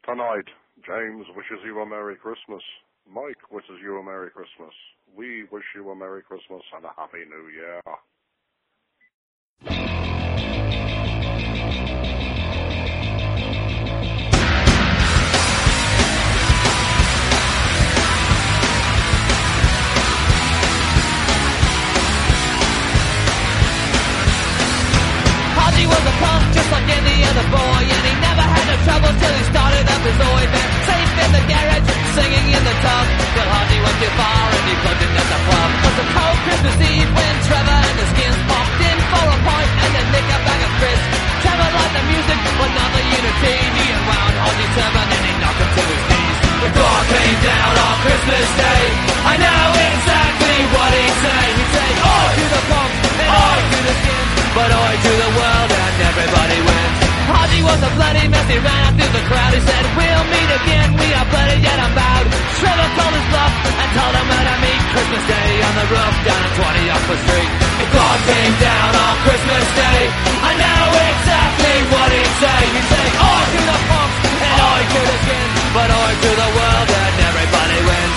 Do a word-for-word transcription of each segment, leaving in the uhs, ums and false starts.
Tonight, James wishes you a Merry Christmas. Mike wishes you a Merry Christmas. We wish you a Merry Christmas and a Happy New Year. He was a punk just like any other boy, and he never had no trouble till he started up his Oi band. Safe in the garage, singing in the tub, till Haji went too far and he plugged in at the club. It was a cold Christmas Eve when Trevor and the Skins popped in for a pint and then nicked a bag of crisps. Trevor liked the music, but not the unity. He unwound Haji's turban and he knocked him to his knees. The God came down on Christmas Day. I know exactly what he'd say. He'd say, "Oh, to the punk and oh, to the Skins, but I to the world and everybody wins." Haji was a bloody mess, he ran up through the crowd. He said, "We'll meet again, we are bloody yet unbowed." Trevor called his bluff and told him where to meet. Christmas Day on the roof down at twenty Oxford Street. If God came down on Christmas Day, I know exactly what he'd say. He'd say, "I to the punks and I to the Skins, but I to the world and everybody wins."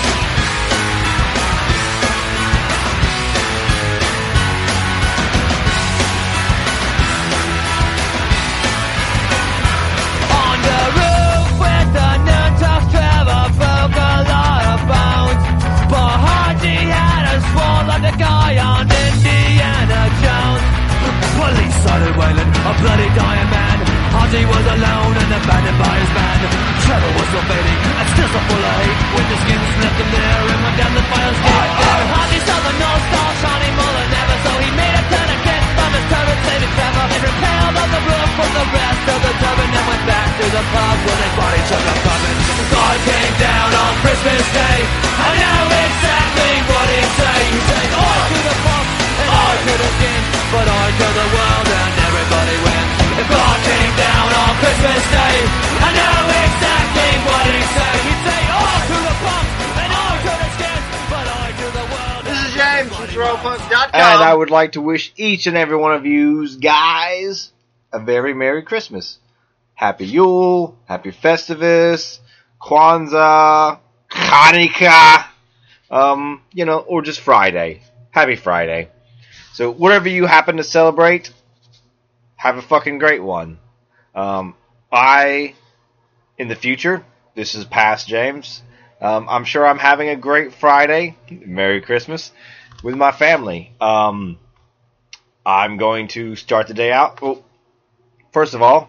The guy on Indiana Jones. Police started wailing, a bloody dying man. Haji was alone and abandoned by his band. Trevor was still fading and still so full of hate when the Skins left him there and went down the fire escape. Haji saw the North Star shining more than ever, so he made a turn again from his turban, saving Trevor. He repelled on the roof from the rest of the turban and went back to the pub where his body took a pumping. God came down on Christmas Day. I know exactly what he'd say. He'd say, "I to the punk and I to the Skins, but I to the world and everybody wins." If God came down on Christmas Day, I know exactly what he'd say. He'd say, "I to the punk and I to the Skins, but I to the world." This is James from Surreal Punk dot com. And I would like to wish each and every one of you guys a very Merry Christmas. Happy Yule, Happy Festivus, Kwanzaa, Hanukkah, um, you know, or just Friday. Happy Friday. So whatever you happen to celebrate, have a fucking great one. Um, I, in the future, this is past James, um, I'm sure I'm having a great Friday, Merry Christmas, with my family. Um, I'm going to start the day out. Well, first of all,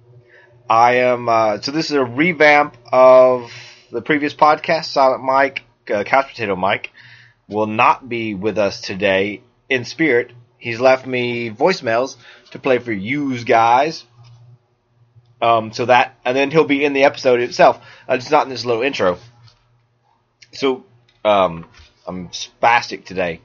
I am, uh, so this is a revamp of the previous podcast. Silent Mike, uh, Couch Potato Mike, will not be with us today in spirit. He's left me voicemails to play for yous guys. Um, so that, and then he'll be in the episode itself. Uh, just not in this little intro. So, um, I'm spastic today.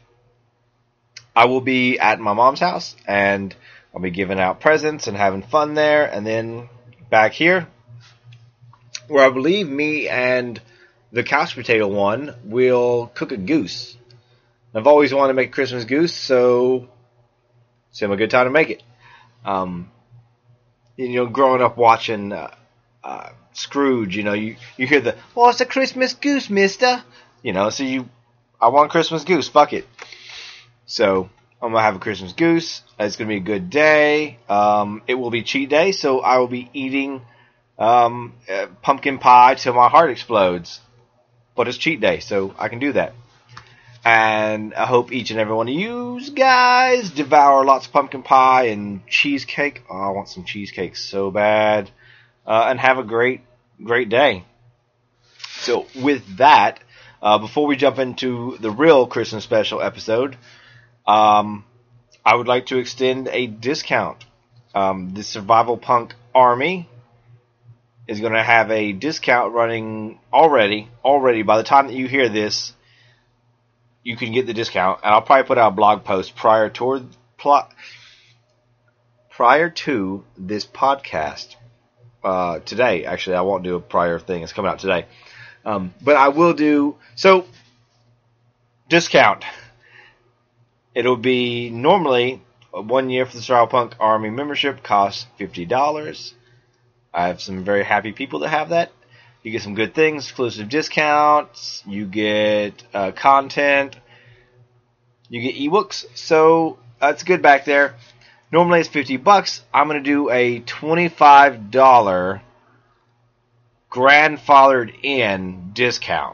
I will be at my mom's house, and I'll be giving out presents and having fun there, and then back here, where I believe me and the Couch Potato one will cook a goose. I've always wanted to make a Christmas goose, so it's a good time to make it. Um, you know, growing up watching uh, uh, Scrooge, you know, you, you hear the, "Oh, it's a Christmas goose, mister." You know, so you, I want Christmas goose, fuck it. So I'm going to have a Christmas goose. It's going to be a good day. Um, it will be cheat day, so I will be eating um, uh, pumpkin pie till my heart explodes. But it's cheat day, so I can do that. And I hope each and every one of you guys devour lots of pumpkin pie and cheesecake. Oh, I want some cheesecake so bad. Uh, and have a great, great day. So with that, uh, before we jump into the real Christmas special episode, Um, I would like to extend a discount. Um, the Survival Punk Army is going to have a discount running already. Already, by the time that you hear this, you can get the discount. And I'll probably put out a blog post prior to plot prior to this podcast uh, today. Actually, I won't do a prior thing. It's coming out today. Um, but I will do so. Discount. It'll be normally one year for the Survival Punk Army membership costs fifty dollars. I have some very happy people that have that. You get some good things, exclusive discounts, you get uh, content, you get ebooks, so that's good back there. Normally it's fifty bucks. I'm going to do a twenty-five dollars grandfathered in discount.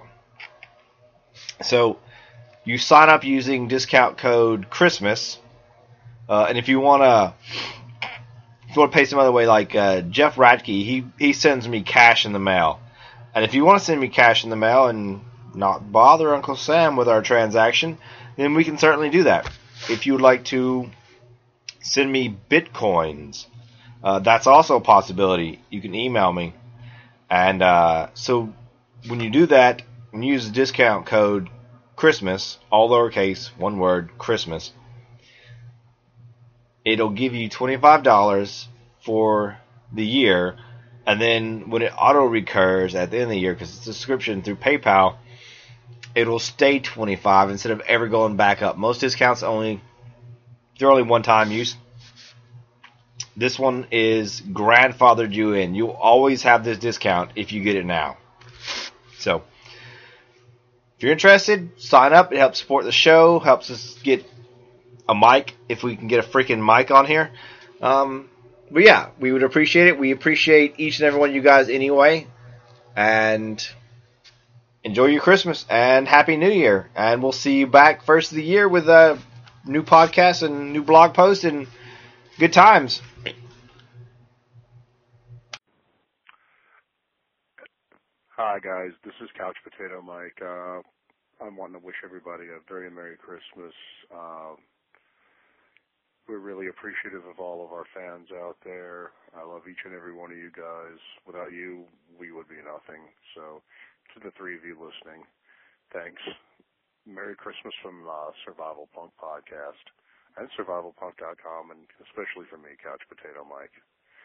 So you sign up using discount code Christmas, uh, and if you want to if you want to pay some other way, like uh, Jeff Radke, he, he sends me cash in the mail. And if you want to send me cash in the mail and not bother Uncle Sam with our transaction, then we can certainly do that. If you would like to send me Bitcoins, uh, that's also a possibility. You can email me. And uh, so when you do that and use the discount code Christmas, all lowercase, one word, Christmas, it'll give you twenty-five dollars for the year. And then when it auto-recurs at the end of the year, because it's a subscription through PayPal, it'll stay twenty-five instead of ever going back up. Most discounts only, they're only one-time use. This one is grandfathered you in. You'll always have this discount if you get it now. So, if you're interested, sign up. It helps support the show, helps us get a mic, if we can get a freaking mic on here. Um... But yeah, we would appreciate it. We appreciate each and every one of you guys anyway. And enjoy your Christmas and Happy New Year. And we'll see you back first of the year with a new podcast and new blog post and good times. Hi guys, this is Couch Potato Mike. Uh, I'm wanting to wish everybody a very Merry Christmas. Uh, We're really appreciative of all of our fans out there. I love each and every one of you guys. Without you, we would be nothing. So, to the three of you listening, thanks. Merry Christmas from uh, Survival Punk Podcast and survival punk dot com, and especially for me, Couch Potato Mike.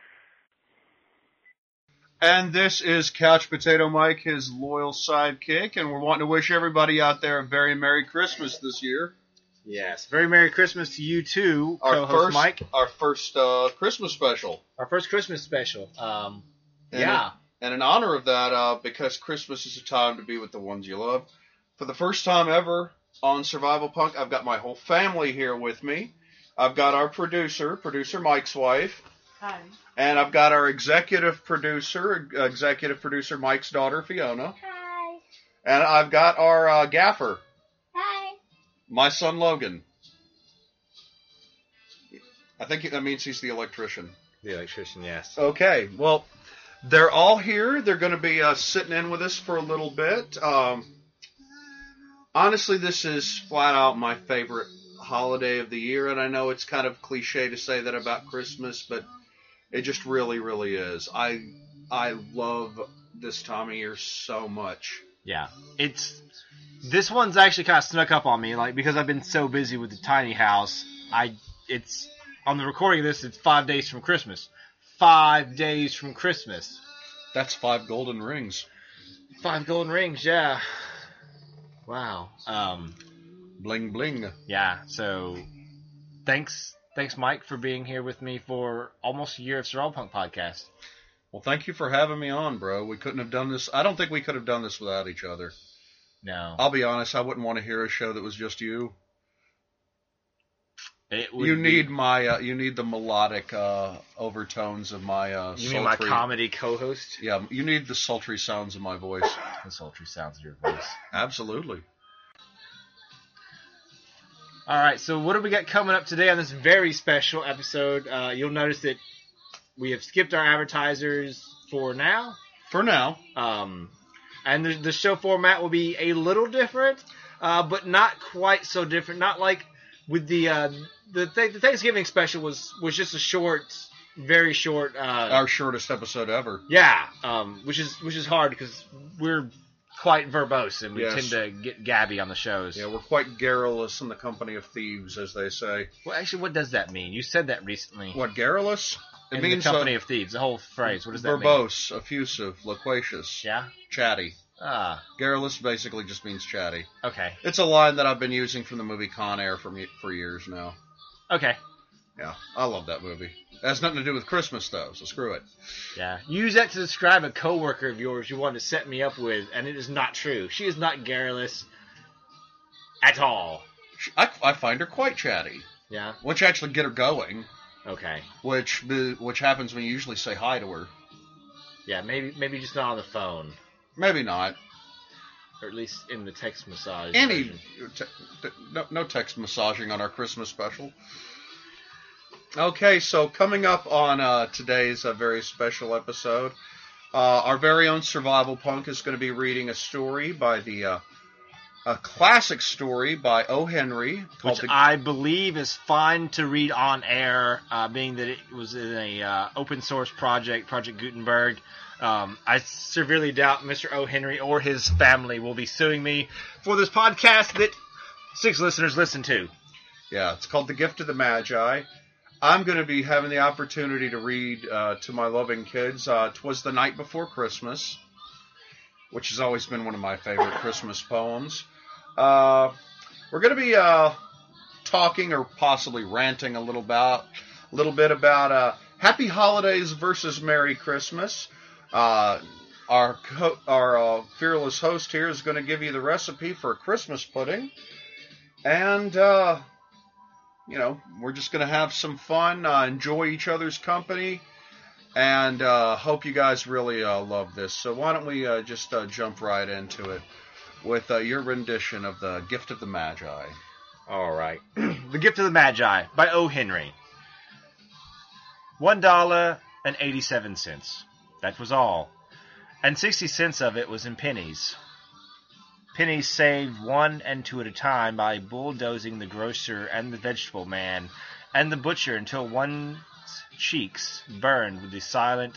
And this is Couch Potato Mike, his loyal sidekick, and we're wanting to wish everybody out there a very Merry Christmas this year. Yes, very Merry Christmas to you too, Our co-host first, Mike. Our first uh, Christmas special. Our first Christmas special. Um, and yeah. In, and in honor of that, uh, because Christmas is a time to be with the ones you love, for the first time ever on Survival Punk, I've got my whole family here with me. I've got our producer, producer Mike's wife. Hi. And I've got our executive producer, executive producer Mike's daughter, Fiona. Hi. And I've got our uh, gaffer. Hi. My son, Logan. I think that means he's the electrician. The electrician, yes. Okay, well, they're all here. They're going to be uh, sitting in with us for a little bit. Um, honestly, this is flat out my favorite holiday of the year, and I know it's kind of cliche to say that about Christmas, but it just really, really is. I I love this time of year so much. Yeah, it's... This one's actually kind of snuck up on me, like, because I've been so busy with the tiny house. I, it's, on the recording of this, it's five days from Christmas. Five days from Christmas. That's five golden rings. Five golden rings, yeah. Wow. Um, Bling, bling. yeah, so, thanks, thanks, Mike, for being here with me for almost a year of Survival Punk Podcast. Well, thank you for having me on, bro. We couldn't have done this. I don't think we could have done this without each other. No. I'll be honest, I wouldn't want to hear a show that was just you. It would You be- need my, uh, you need the melodic uh, overtones of my uh, You sultry... mean my comedy co-host? Yeah, you need the sultry sounds of my voice. The sultry sounds of your voice. Absolutely. All right, so what do we got coming up today on this very special episode? Uh, you'll notice that we have skipped our advertisers for now. For now. Um, and the, the show format will be a little different, uh, but not quite so different. Not like with the uh, the, th- the Thanksgiving special was, was just a short, very short. Uh, Our shortest episode ever. yeah, um, which is which is hard because we're quite verbose and we Yes. tend to get gabby on the shows. Yeah, we're quite garrulous in the company of thieves, as they say. Well, actually, what does that mean? You said that recently. What, garrulous? It in means the company uh, of thieves. The whole phrase. What does that mean? verbose, effusive, loquacious, Yeah. chatty. Ah. Garrulous basically just means chatty. Okay. It's a line that I've been using from the movie Con Air for me, for years now. Okay. Yeah, I love that movie. It has nothing to do with Christmas, though, so screw it. Yeah. Use that to describe a coworker of yours you wanted to set me up with, and it is not true. She is not garrulous at all. I, I find her quite chatty. Yeah? Which actually get her going. Okay. Which which happens when you usually say hi to her. Yeah, maybe maybe just not on the phone. Maybe not. Or at least in the text massage Any version. te- te- no, no text massaging on our Christmas special. Okay, so coming up on uh, today's uh, very special episode, uh, our very own Survival Punk is going to be reading a story by the uh, a classic story by O. Henry called Which the, I believe is fine to read on air, uh, being that it was in a uh, open source project, Project Gutenberg. Um, I severely doubt Mister O. Henry or his family will be suing me for this podcast that six listeners listen to. Yeah, it's called The Gift of the Magi. I'm going to be having the opportunity to read uh, to my loving kids uh, 'Twas the Night Before Christmas, which has always been one of my favorite Christmas poems. Uh, we're going to be uh, talking or possibly ranting a little about, a little bit about uh, Happy Holidays versus Merry Christmas. Uh, our co- our uh, fearless host here is going to give you the recipe for a Christmas pudding, and uh, you know we're just going to have some fun, uh, enjoy each other's company, and uh, hope you guys really uh, love this. So why don't we uh, just uh, jump right into it with uh, your rendition of The Gift of the Magi. All right. The Gift of the Magi by O. Henry. One dollar and eighty-seven cents. That was all. And sixty cents of it was in pennies. Pennies saved one and two at a time by bulldozing the grocer and the vegetable man and the butcher until one's cheeks burned with the silent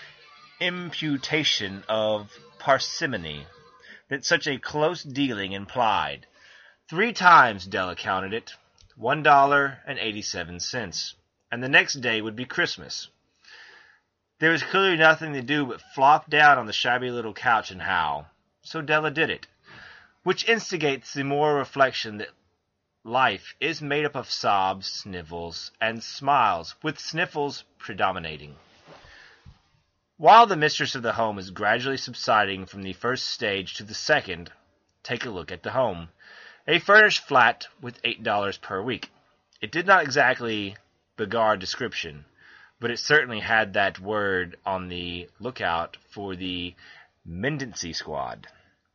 imputation of parsimony that such a close dealing implied. Three times Della counted it, one dollar and eighty-seven cents, and the next day would be Christmas. There was clearly nothing to do but flop down on the shabby little couch and howl, so Della did it, which instigates the moral reflection that life is made up of sobs, snivels, and smiles, with sniffles predominating. While the mistress of the home is gradually subsiding from the first stage to the second, take a look at the home. A furnished flat with eight dollars per week. It did not exactly begar description, but it certainly had that word on the lookout for the mendicancy squad.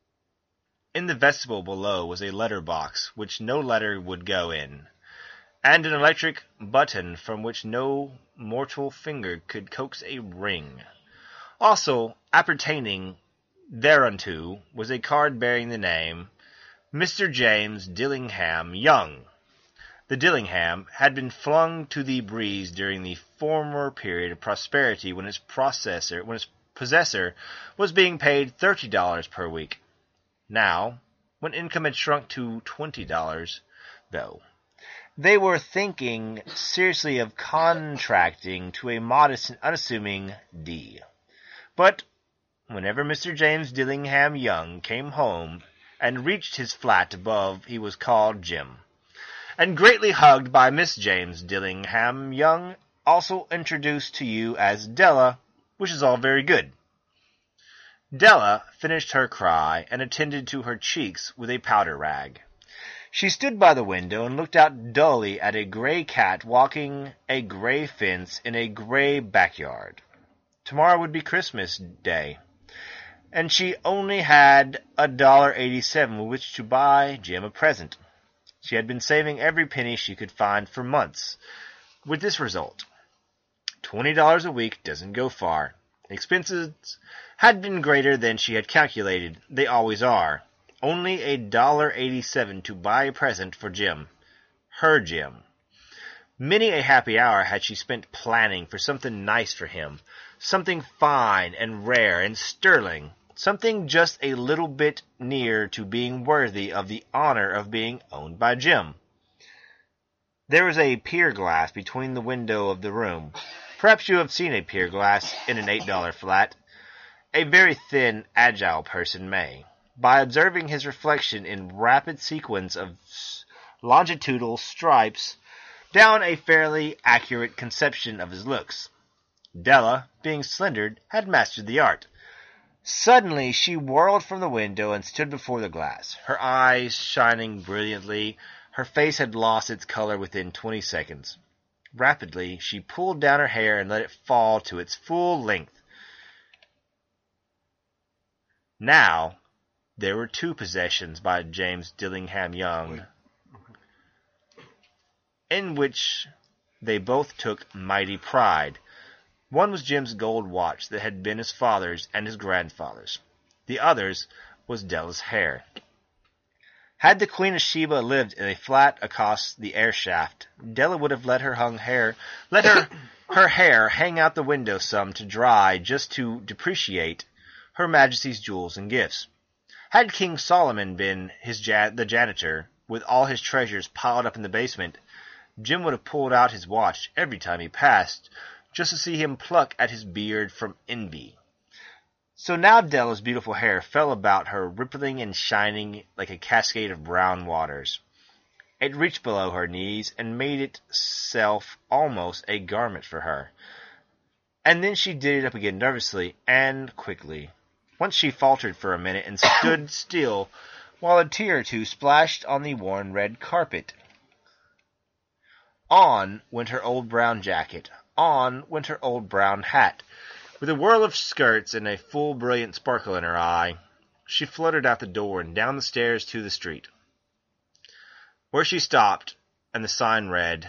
In the vestibule below was a letter box which no letter would go in, and an electric button from which no mortal finger could coax a ring. Also, appertaining thereunto was a card bearing the name Mister James Dillingham Young. The Dillingham had been flung to the breeze during the former period of prosperity when its processor, when its possessor was being paid thirty dollars per week. Now, when income had shrunk to twenty dollars, though, they were thinking seriously of contracting to a modest and unassuming D. But whenever Mister James Dillingham Young came home and reached his flat above, he was called Jim, and greatly hugged by Miss James Dillingham Young, also introduced to you as Della, which is all very good. Della finished her cry and attended to her cheeks with a powder rag. She stood by the window and looked out dully at a gray cat walking a gray fence in a gray backyard. Tomorrow would be Christmas Day, and she only had a dollar eighty-seven with which to buy Jim a present. She had been saving every penny she could find for months, with this result. Twenty dollars a week doesn't go far. Expenses had been greater than she had calculated. They always are. Only a dollar eighty-seven to buy a present for Jim. Her Jim. Many a happy hour had she spent planning for something nice for him, something fine and rare and sterling, something just a little bit near to being worthy of the honor of being owned by Jim. There was a pier glass between the window of the room. Perhaps you have seen a pier glass in an eight dollar flat. A very thin, agile person may, by observing his reflection in rapid sequence of longitudinal stripes, down a fairly accurate conception of his looks. Della, being slender, had mastered the art. Suddenly she whirled from the window and stood before the glass, her eyes shining brilliantly. Her face had lost its color within twenty seconds. Rapidly, she pulled down her hair and let it fall to its full length. Now, there were two possessions by James Dillingham Young, in which they both took mighty pride. One was Jim's gold watch that had been his father's and his grandfather's. The other's was Della's hair. Had the Queen of Sheba lived in a flat across the air shaft, Della would have let her hung hair, let her her hair hang out the window some to dry, just to depreciate Her Majesty's jewels and gifts. Had King Solomon been his ja- the janitor, with all his treasures piled up in the basement, Jim would have pulled out his watch every time he passed, just to see him pluck at his beard from envy. So now Della's beautiful hair fell about her, rippling and shining like a cascade of brown waters. It reached below her knees and made itself almost a garment for her. And then she did it up again nervously and quickly. Once she faltered for a minute and stood still while a tear or two splashed on the worn red carpet. On went her old brown jacket. On went her old brown hat. With a whirl of skirts and a full brilliant sparkle in her eye, she fluttered out the door and down the stairs to the street, where she stopped, and the sign read,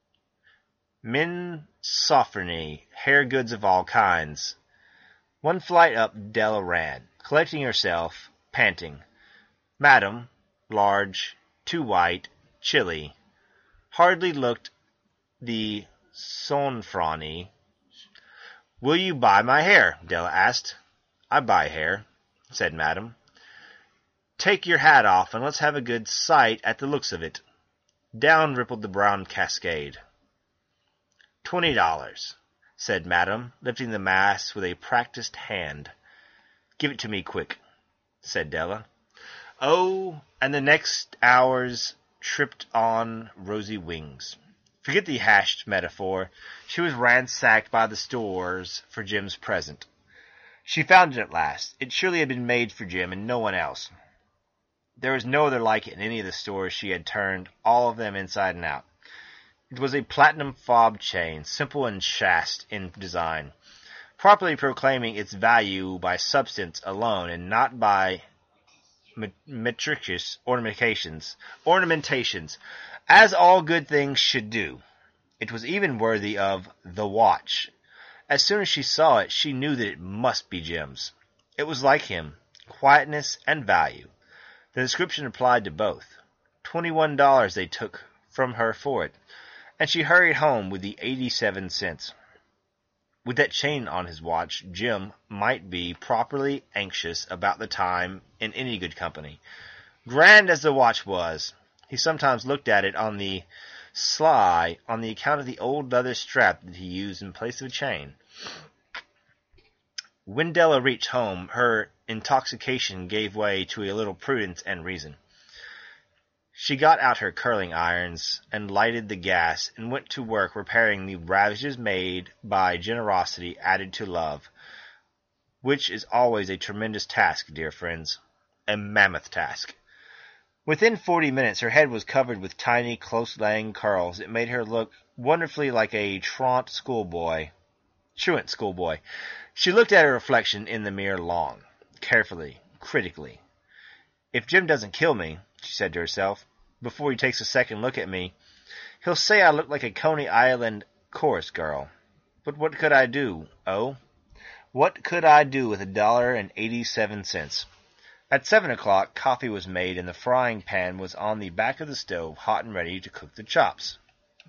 Men Sophronie, hair goods of all kinds. One flight up Della ran, collecting herself, panting. Madam, large, too white, chilly, hardly looked the Sonfroni. Will you buy my hair? Della asked. I buy hair, said Madam. Take your hat off and let's have a good sight at the looks of it. Down rippled the brown cascade. Twenty dollars, said Madam, lifting the mass with a practised hand. Give it to me quick, said Della. Oh, and the next hours tripped on rosy wings. Forget the hashed metaphor. She was ransacked by the stores for Jim's present. She found it at last. It surely had been made for Jim and no one else. There was no other like it in any of the stores she had turned, all of them inside and out. It was a platinum fob chain, simple and chaste in design, properly proclaiming its value by substance alone and not by metricious ornamentations, ornamentations, as all good things should do. It was even worthy of the watch. As soon as she saw it, she knew that it must be Jim's. It was like him, quietness and value. The description applied to both. Twenty-one dollars they took from her for it, and she hurried home with the eighty-seven cents. With that chain on his watch, Jim might be properly anxious about the time in any good company. Grand as the watch was, he sometimes looked at it on the sly on the account of the old leather strap that he used in place of a chain. When Della reached home, her intoxication gave way to a little prudence and reason. She got out her curling irons and lighted the gas and went to work repairing the ravages made by generosity added to love, which is always a tremendous task, dear friends, a mammoth task. Within forty minutes her head was covered with tiny, close-laying curls that made her look wonderfully like a truant schoolboy. Truant schoolboy. She looked at her reflection in the mirror long, carefully, critically. If Jim doesn't kill me, she said to herself, before he takes a second look at me, he'll say I look like a Coney Island chorus girl. But what could I do, oh? What could I do with a dollar and eighty-seven cents? At seven o'clock, coffee was made, and the frying pan was on the back of the stove, hot and ready to cook the chops.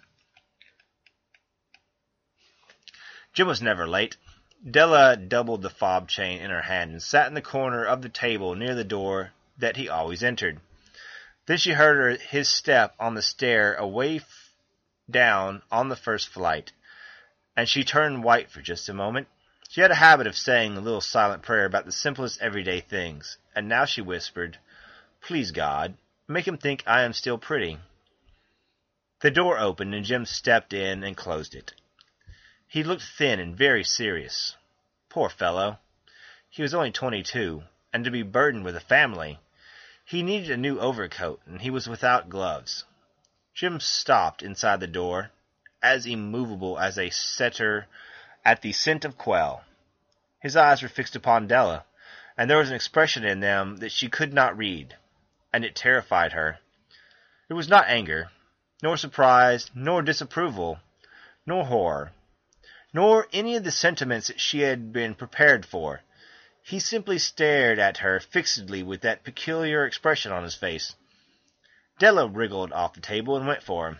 Jim was never late. Della doubled the fob chain in her hand and sat in the corner of the table near the door that he always entered. Then she heard her, his step on the stair away f- down on the first flight, and she turned white for just a moment. She had a habit of saying a little silent prayer about the simplest everyday things, and now she whispered, Please, God, make him think I am still pretty. The door opened, and Jim stepped in and closed it. He looked thin and very serious. Poor fellow. He was only twenty-two, and to be burdened with a family. He needed a new overcoat, and he was without gloves. Jim stopped inside the door, as immovable as a setter at the scent of quail. His eyes were fixed upon Della, and there was an expression in them that she could not read, and it terrified her. It was not anger, nor surprise, nor disapproval, nor horror, nor any of the sentiments that she had been prepared for. He simply stared at her fixedly with that peculiar expression on his face. Della wriggled off the table and went for him.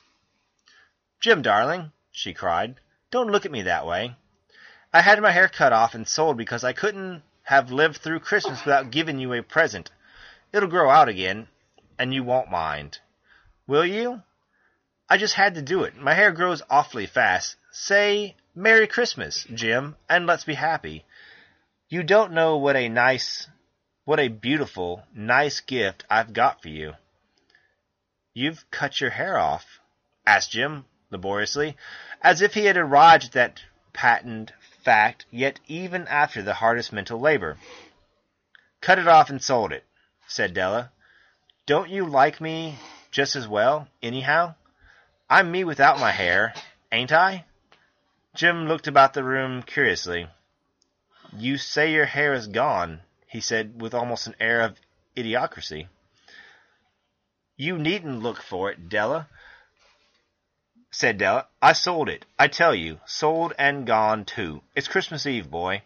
"Jim, darling," she cried, "don't look at me that way. I had my hair cut off and sold because I couldn't have lived through Christmas without giving you a present. It'll grow out again, and you won't mind. Will you? I just had to do it. My hair grows awfully fast. Say, Merry Christmas, Jim, and let's be happy. You don't know what a nice, what a beautiful, nice gift I've got for you." "You've cut your hair off?" asked Jim laboriously, as if he had arrived at that patent fact yet even after the hardest mental labor. "Cut it off and sold it," said Della. "Don't you like me just as well, anyhow? I'm me without my hair, ain't I?" Jim looked about the room curiously. "You say your hair is gone," he said with almost an air of idiocracy. "You needn't look for it, Della," said Della. "I sold it, I tell you, sold and gone, too. It's Christmas Eve, boy.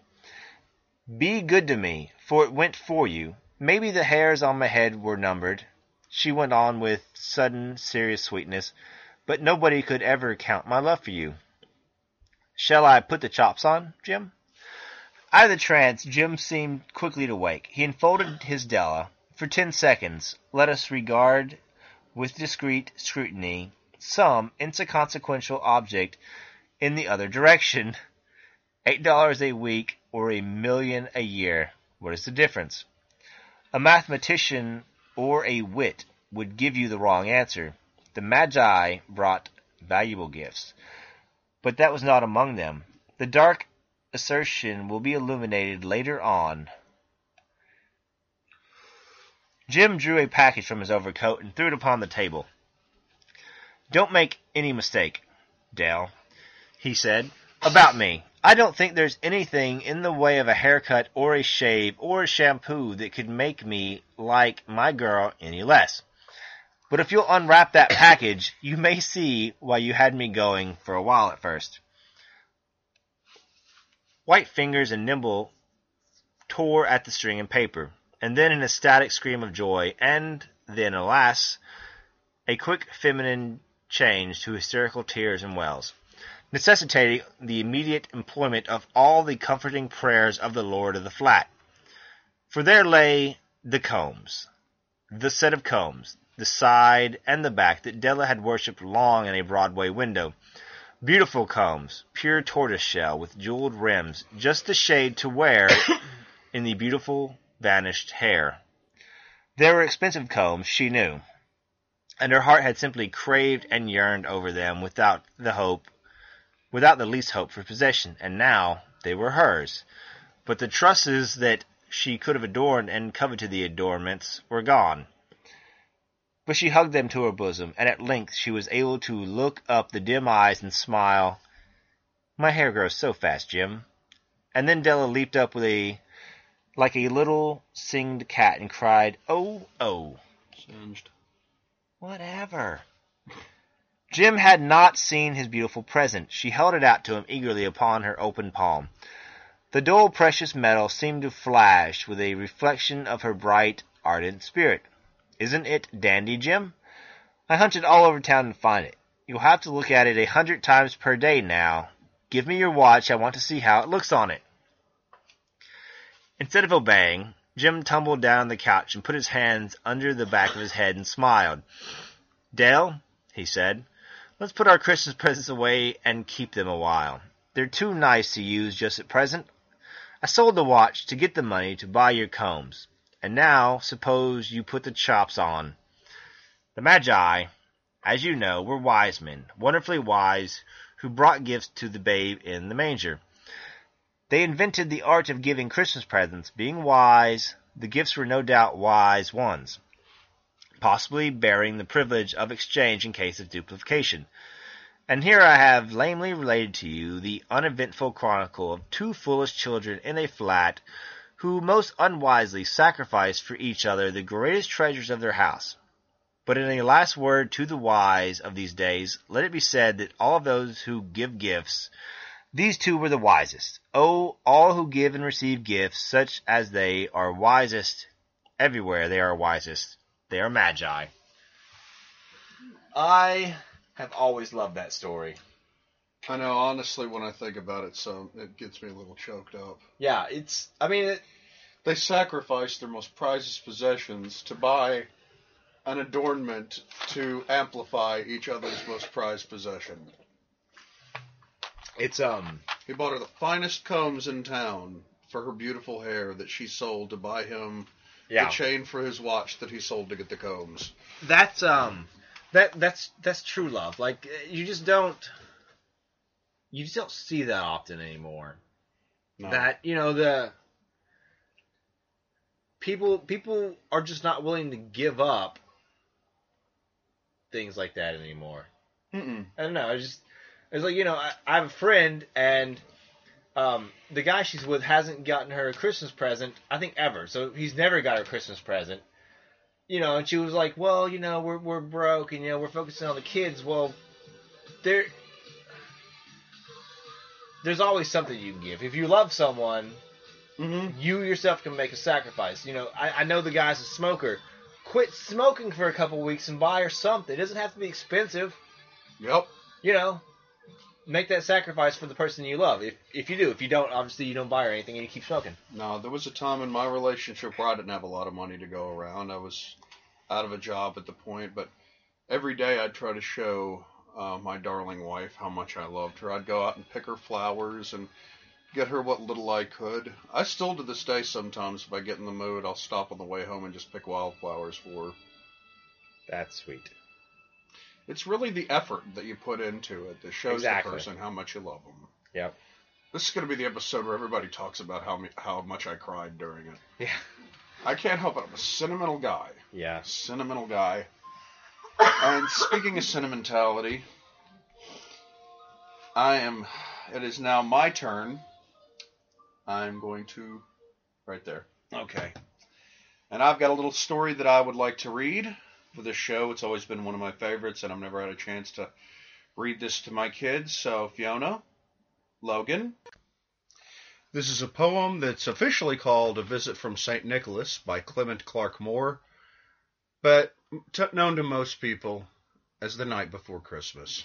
Be good to me, for it went for you. Maybe the hairs on my head were numbered," she went on with sudden serious sweetness, "but nobody could ever count my love for you. Shall I put the chops on, Jim?" Out of the trance, Jim seemed quickly to wake. He enfolded his Della. For ten seconds, let us regard with discreet scrutiny some inconsequential object in the other direction. Eight dollars a week or a million a year. What is the difference? A mathematician or a wit would give you the wrong answer. The Magi brought valuable gifts, but that was not among them. The dark assertion will be illuminated later on. Jim drew a package from his overcoat and threw it upon the table. "Don't make any mistake, Dell," he said, "about me. I don't think there's anything in the way of a haircut or a shave or a shampoo that could make me like my girl any less. But if you'll unwrap that package, you may see why you had me going for a while at first." White fingers and nimble tore at the string and paper, and then an ecstatic scream of joy, and then, alas, a quick feminine change to hysterical tears and wails, necessitating the immediate employment of all the comforting prayers of the lord of the flat. For there lay the combs, the set of combs, the side and the back that Della had worshipped long in a Broadway window. Beautiful combs, pure tortoiseshell with jeweled rims, just the shade to wear in the beautiful vanished hair. They were expensive combs, she knew, and her heart had simply craved and yearned over them without the hope, without the least hope for possession, and now they were hers. But the trusses that she could have adorned and coveted the adornments were gone. But she hugged them to her bosom, and at length she was able to look up the dim eyes and smile. "My hair grows so fast, Jim." And then Della leaped up with a like a little singed cat and cried, "Oh, oh." Singed. Whatever. Jim had not seen his beautiful present. She held it out to him eagerly upon her open palm. The dull, precious metal seemed to flash with a reflection of her bright, ardent spirit. "Isn't it dandy, Jim? I hunted all over town to find it. You'll have to look at it a hundred times per day now. Give me your watch. I want to see how it looks on it." Instead of obeying, Jim tumbled down the couch and put his hands under the back of his head and smiled. "Dale," he said, "let's put our Christmas presents away and keep them a while. They're too nice to use just at present. I sold the watch to get the money to buy your combs. And now, suppose you put the chops on. The Magi as you know, were wise men, wonderfully wise, who brought gifts to the babe in the manger. They invented the art of giving Christmas presents. Being wise, the gifts were no doubt wise ones, possibly bearing the privilege of exchange in case of duplication. And here I have lamely related to you the uneventful chronicle of two foolish children in a flat who most unwisely sacrificed for each other the greatest treasures of their house. But in a last word to the wise of these days, let it be said that all of those who give gifts, these two were the wisest. Oh, all who give and receive gifts, such as they are wisest, everywhere they are wisest. They are magi. I have always loved that story. I know, honestly, when I think about it, so it gets me a little choked up. Yeah, it's, I mean, it, They sacrificed their most prized possessions to buy an adornment to amplify each other's most prized possession. it's, um, He bought her the finest combs in town for her beautiful hair that she sold to buy him yeah. the chain for his watch that he sold to get the combs. That's, um, that, that's, that's true love. Like, you just don't, you just don't see that often anymore. No. That, you know, the, people, people are just not willing to give up things like that anymore. Mm-mm. I don't know. It's just, it's like, you know, I, I have a friend, and um, the guy she's with hasn't gotten her a Christmas present, I think, ever. So he's never got her a Christmas present. You know, and she was like, well, you know, we're we're broke, and, you know, we're focusing on the kids. Well, there, there's always something you can give. If you love someone, Mm-hmm. you yourself can make a sacrifice. You know, I, I know the guy's a smoker. Quit smoking for a couple weeks and buy her something. It doesn't have to be expensive. Yep. You know, make that sacrifice for the person you love. If if you do, if you don't, obviously you don't buy her anything and you keep smoking. No, there was a time in my relationship where I didn't have a lot of money to go around. I was out of a job at the point, but every day I'd try to show uh, my darling wife how much I loved her. I'd go out and pick her flowers and get her what little I could. I still to this day sometimes, if I get in the mood, I'll stop on the way home and just pick wildflowers for her. That's sweet. It's really the effort that you put into it that shows Exactly. the person how much you love them. Yep. This is going to be the episode where everybody talks about how me, how much I cried during it. Yeah. I can't help it. I'm a sentimental guy. Yeah. Sentimental guy. And speaking of sentimentality, I am. It is now my turn. I'm going to. Right there. Okay. And I've got a little story that I would like to read for this show. It's always been one of my favorites, and I've never had a chance to read this to my kids. So, Fiona, Logan. This is a poem that's officially called A Visit from Saint Nicholas by Clement Clark Moore, but t- known to most people as The Night Before Christmas.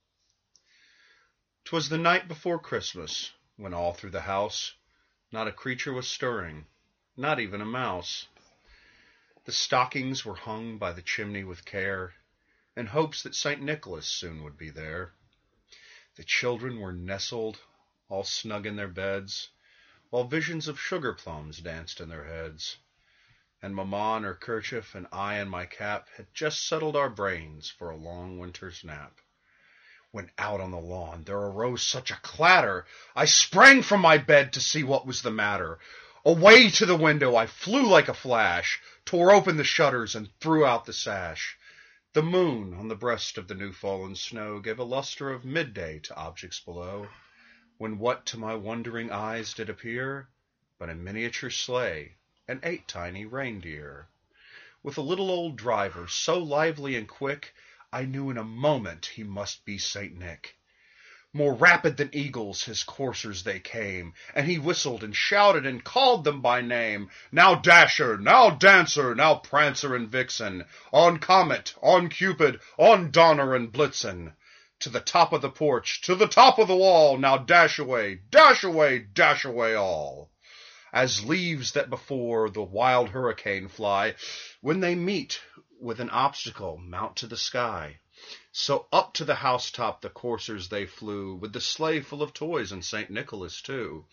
'Twas the night before Christmas, when all through the house not a creature was stirring, not even a mouse. The stockings were hung by the chimney with care, in hopes that Saint Nicholas soon would be there. The children were nestled, all snug in their beds, while visions of sugar plums danced in their heads. And Mamma in her kerchief and I in my cap had just settled our brains for a long winter's nap. When out on the lawn there arose such a clatter, I sprang from my bed to see what was the matter. Away to the window I flew like a flash, tore open the shutters and threw out the sash. The moon on the breast of the new-fallen snow gave a lustre of midday to objects below, when what to my wondering eyes did appear but a miniature sleigh and eight tiny reindeer. With a little old driver so lively and quick, I knew in a moment he must be Saint Nick. More rapid than eagles his coursers they came, and he whistled and shouted and called them by name. Now Dasher, now Dancer, now Prancer and Vixen, on Comet, on Cupid, on Donner and Blitzen. To the top of the porch, to the top of the wall, now dash away, dash away, dash away all. As leaves that before the wild hurricane fly, when they meet with an obstacle mount to the sky. So up to the housetop the coursers they flew, with the sleigh full of toys and Saint Nicholas too.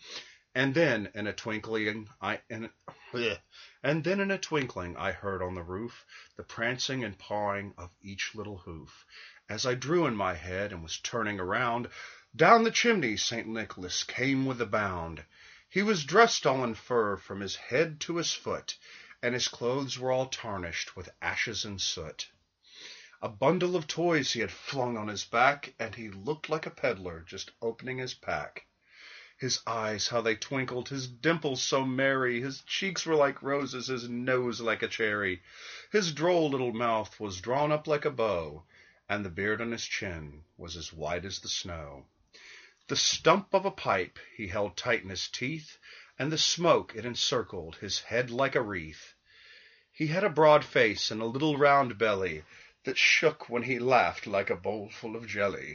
And then in a twinkling, I in, and then in a twinkling, I heard on the roof the prancing and pawing of each little hoof. As I drew in my head and was turning around, down the chimney Saint Nicholas came with a bound. He was dressed all in fur from his head to his foot, and his clothes were all tarnished with ashes and soot. A bundle of toys he had flung on his back, and he looked like a peddler just opening his pack. His eyes, how they twinkled, his dimples so merry, his cheeks were like roses, his nose like a cherry. His droll little mouth was drawn up like a bow, and the beard on his chin was as white as the snow. The stump of a pipe he held tight in his teeth, and the smoke it encircled his head like a wreath. He had a broad face and a little round belly that shook when he laughed like a bowl full of jelly.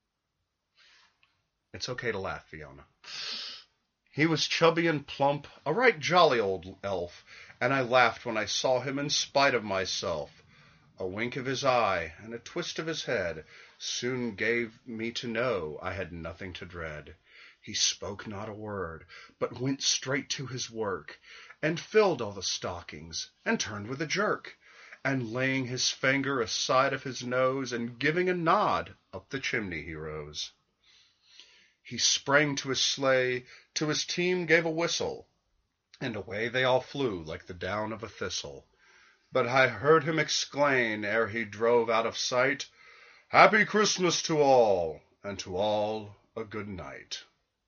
It's okay to laugh, Fiona. He was chubby and plump, a right jolly old elf, and I laughed when I saw him in spite of myself. A wink of his eye and a twist of his head soon gave me to know I had nothing to dread. He spoke not a word, but went straight to his work, and filled all the stockings, and turned with a jerk, and laying his finger aside of his nose, and giving a nod, up the chimney he rose. He sprang to his sleigh, to his team gave a whistle, and away they all flew like the down of a thistle. But I heard him exclaim, ere he drove out of sight, "Happy Christmas to all, and to all a good night."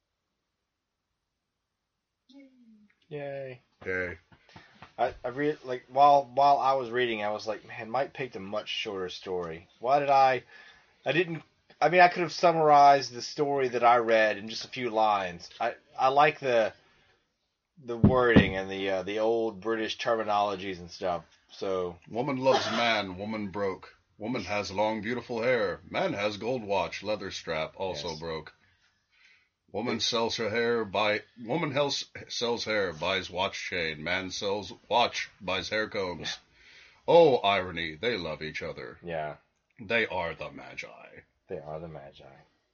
Yay. Yay. I, I read like while while I was reading, I was like, man, Mike picked a much shorter story. Why did I? I didn't. I mean, I could have summarized the story that I read in just a few lines. I I like the the wording and the uh, the old British terminologies and stuff. So Woman loves man, woman broke. Woman has long, beautiful hair. Man has gold watch, leather strap, also Yes. broke. Woman sells her hair, buy. Woman else sells hair, buys watch chain. Man sells watch, buys hair combs. Oh, irony! They love each other. yeah, They are the Magi. they are the Magi.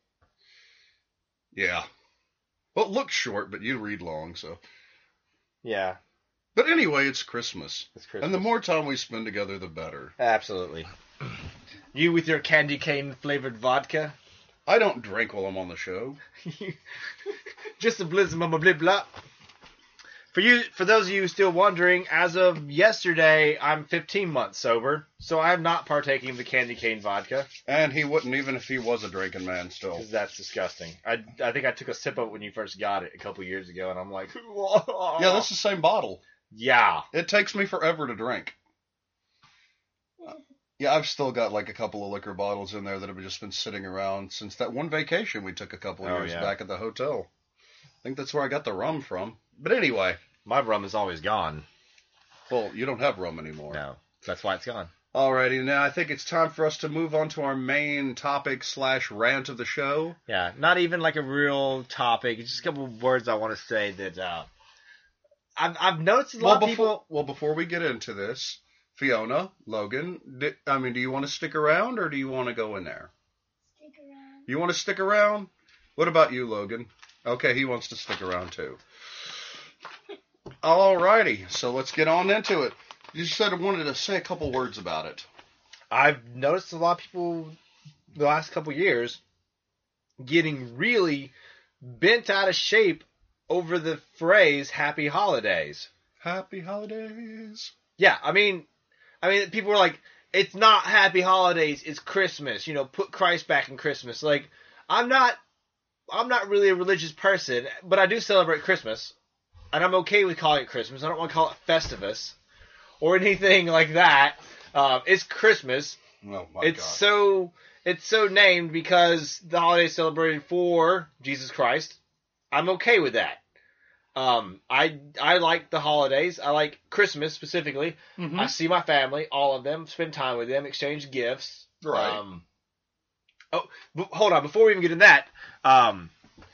Yeah. Well, it looks short, but you read long, so. Yeah, But anyway, it's Christmas. it's Christmas. And the more time we spend together, the better. Absolutely. You with your candy cane flavored vodka. I don't drink while I'm on the show. Just a blizzard, mama blip blop. For you, for those of you still wondering, as of yesterday, I'm fifteen months sober, so I am not partaking of the candy cane vodka And he wouldn't even if he was a drinking man still. because that's disgusting. I, I think I took a sip of it when you first got it a couple years ago, and I'm like, Yeah, that's the same bottle. yeah. It takes me forever to drink. Yeah, I've still got like a couple of liquor bottles in there that have just been sitting around since that one vacation we took a couple of Oh, years yeah. back at the hotel. I think that's where I got the rum from. But anyway, My rum is always gone. well, you don't have rum anymore. No, that's why it's gone. Alrighty, now I think it's time for us to move on to our main topic slash rant of the show. Yeah, not even like a real topic. It's just a couple of words I want to say that uh, I've I've noticed a lot Well of before, people. well, before we get into this, Fiona, Logan, di- I mean, do you want to stick around or do you want to go in there? Stick around. You want to stick around? What about you, Logan? Okay, he wants to stick around too. Alrighty, so let's get on into it. You said I wanted to say a couple words about it. I've noticed a lot of people the last couple years getting really bent out of shape over the phrase "Happy Holidays." Happy holidays. Yeah, I mean, I mean, people were like, "It's not Happy Holidays, it's Christmas." You know, put Christ back in Christmas. Like, I'm not, I'm not really a religious person, but I do celebrate Christmas, and I'm okay with calling it Christmas. I don't want to call it Festivus or anything like that. Um, it's Christmas. Oh my It's God. so it's so named because the holiday is celebrated for Jesus Christ. I'm okay with that. Um, I I like the holidays. I like Christmas specifically. Mhm. I see my family, all of them, spend time with them, exchange gifts. Right. Um, oh, b- hold on. Before we even get in that, um,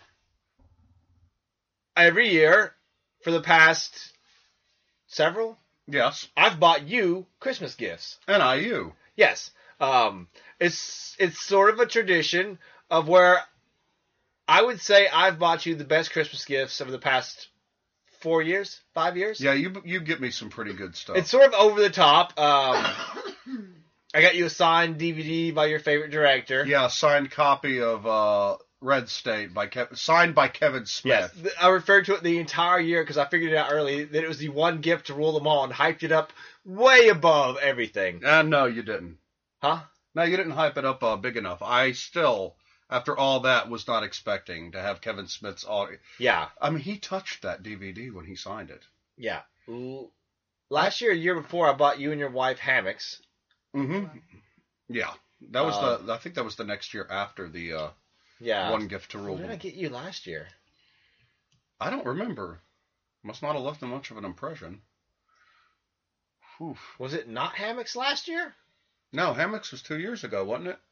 every year for the past several, Yes, I've bought you Christmas gifts. and I you. Yes. Um, it's it's sort of a tradition of where I would say I've bought you the best Christmas gifts over the past four years, five years. Yeah, you you get me some pretty good stuff. It's sort of over the top. Um, I got you a signed D V D by your favorite director. Yeah, a signed copy of uh, Red State by Kev- signed by Kevin Smith. Yes, I referred to it the entire year because I figured it out early that it was the one gift to rule them all and hyped it up way above everything. Uh, no, you didn't. Huh? No, you didn't hype it up uh, big enough. I still, after all that, was not expecting to have Kevin Smith's audio. Yeah. I mean, he touched that D V D when he signed it. Yeah. Ooh. Last year, a year before, I bought you and your wife hammocks. Mm-hmm. Yeah, that was Uh, the. I think that was the next year after the uh, Yeah. one gift to What rule. did I get you last year? I don't remember. Must not have left much of an impression. Oof. Was it not hammocks last year? No, hammocks was two years ago, wasn't it?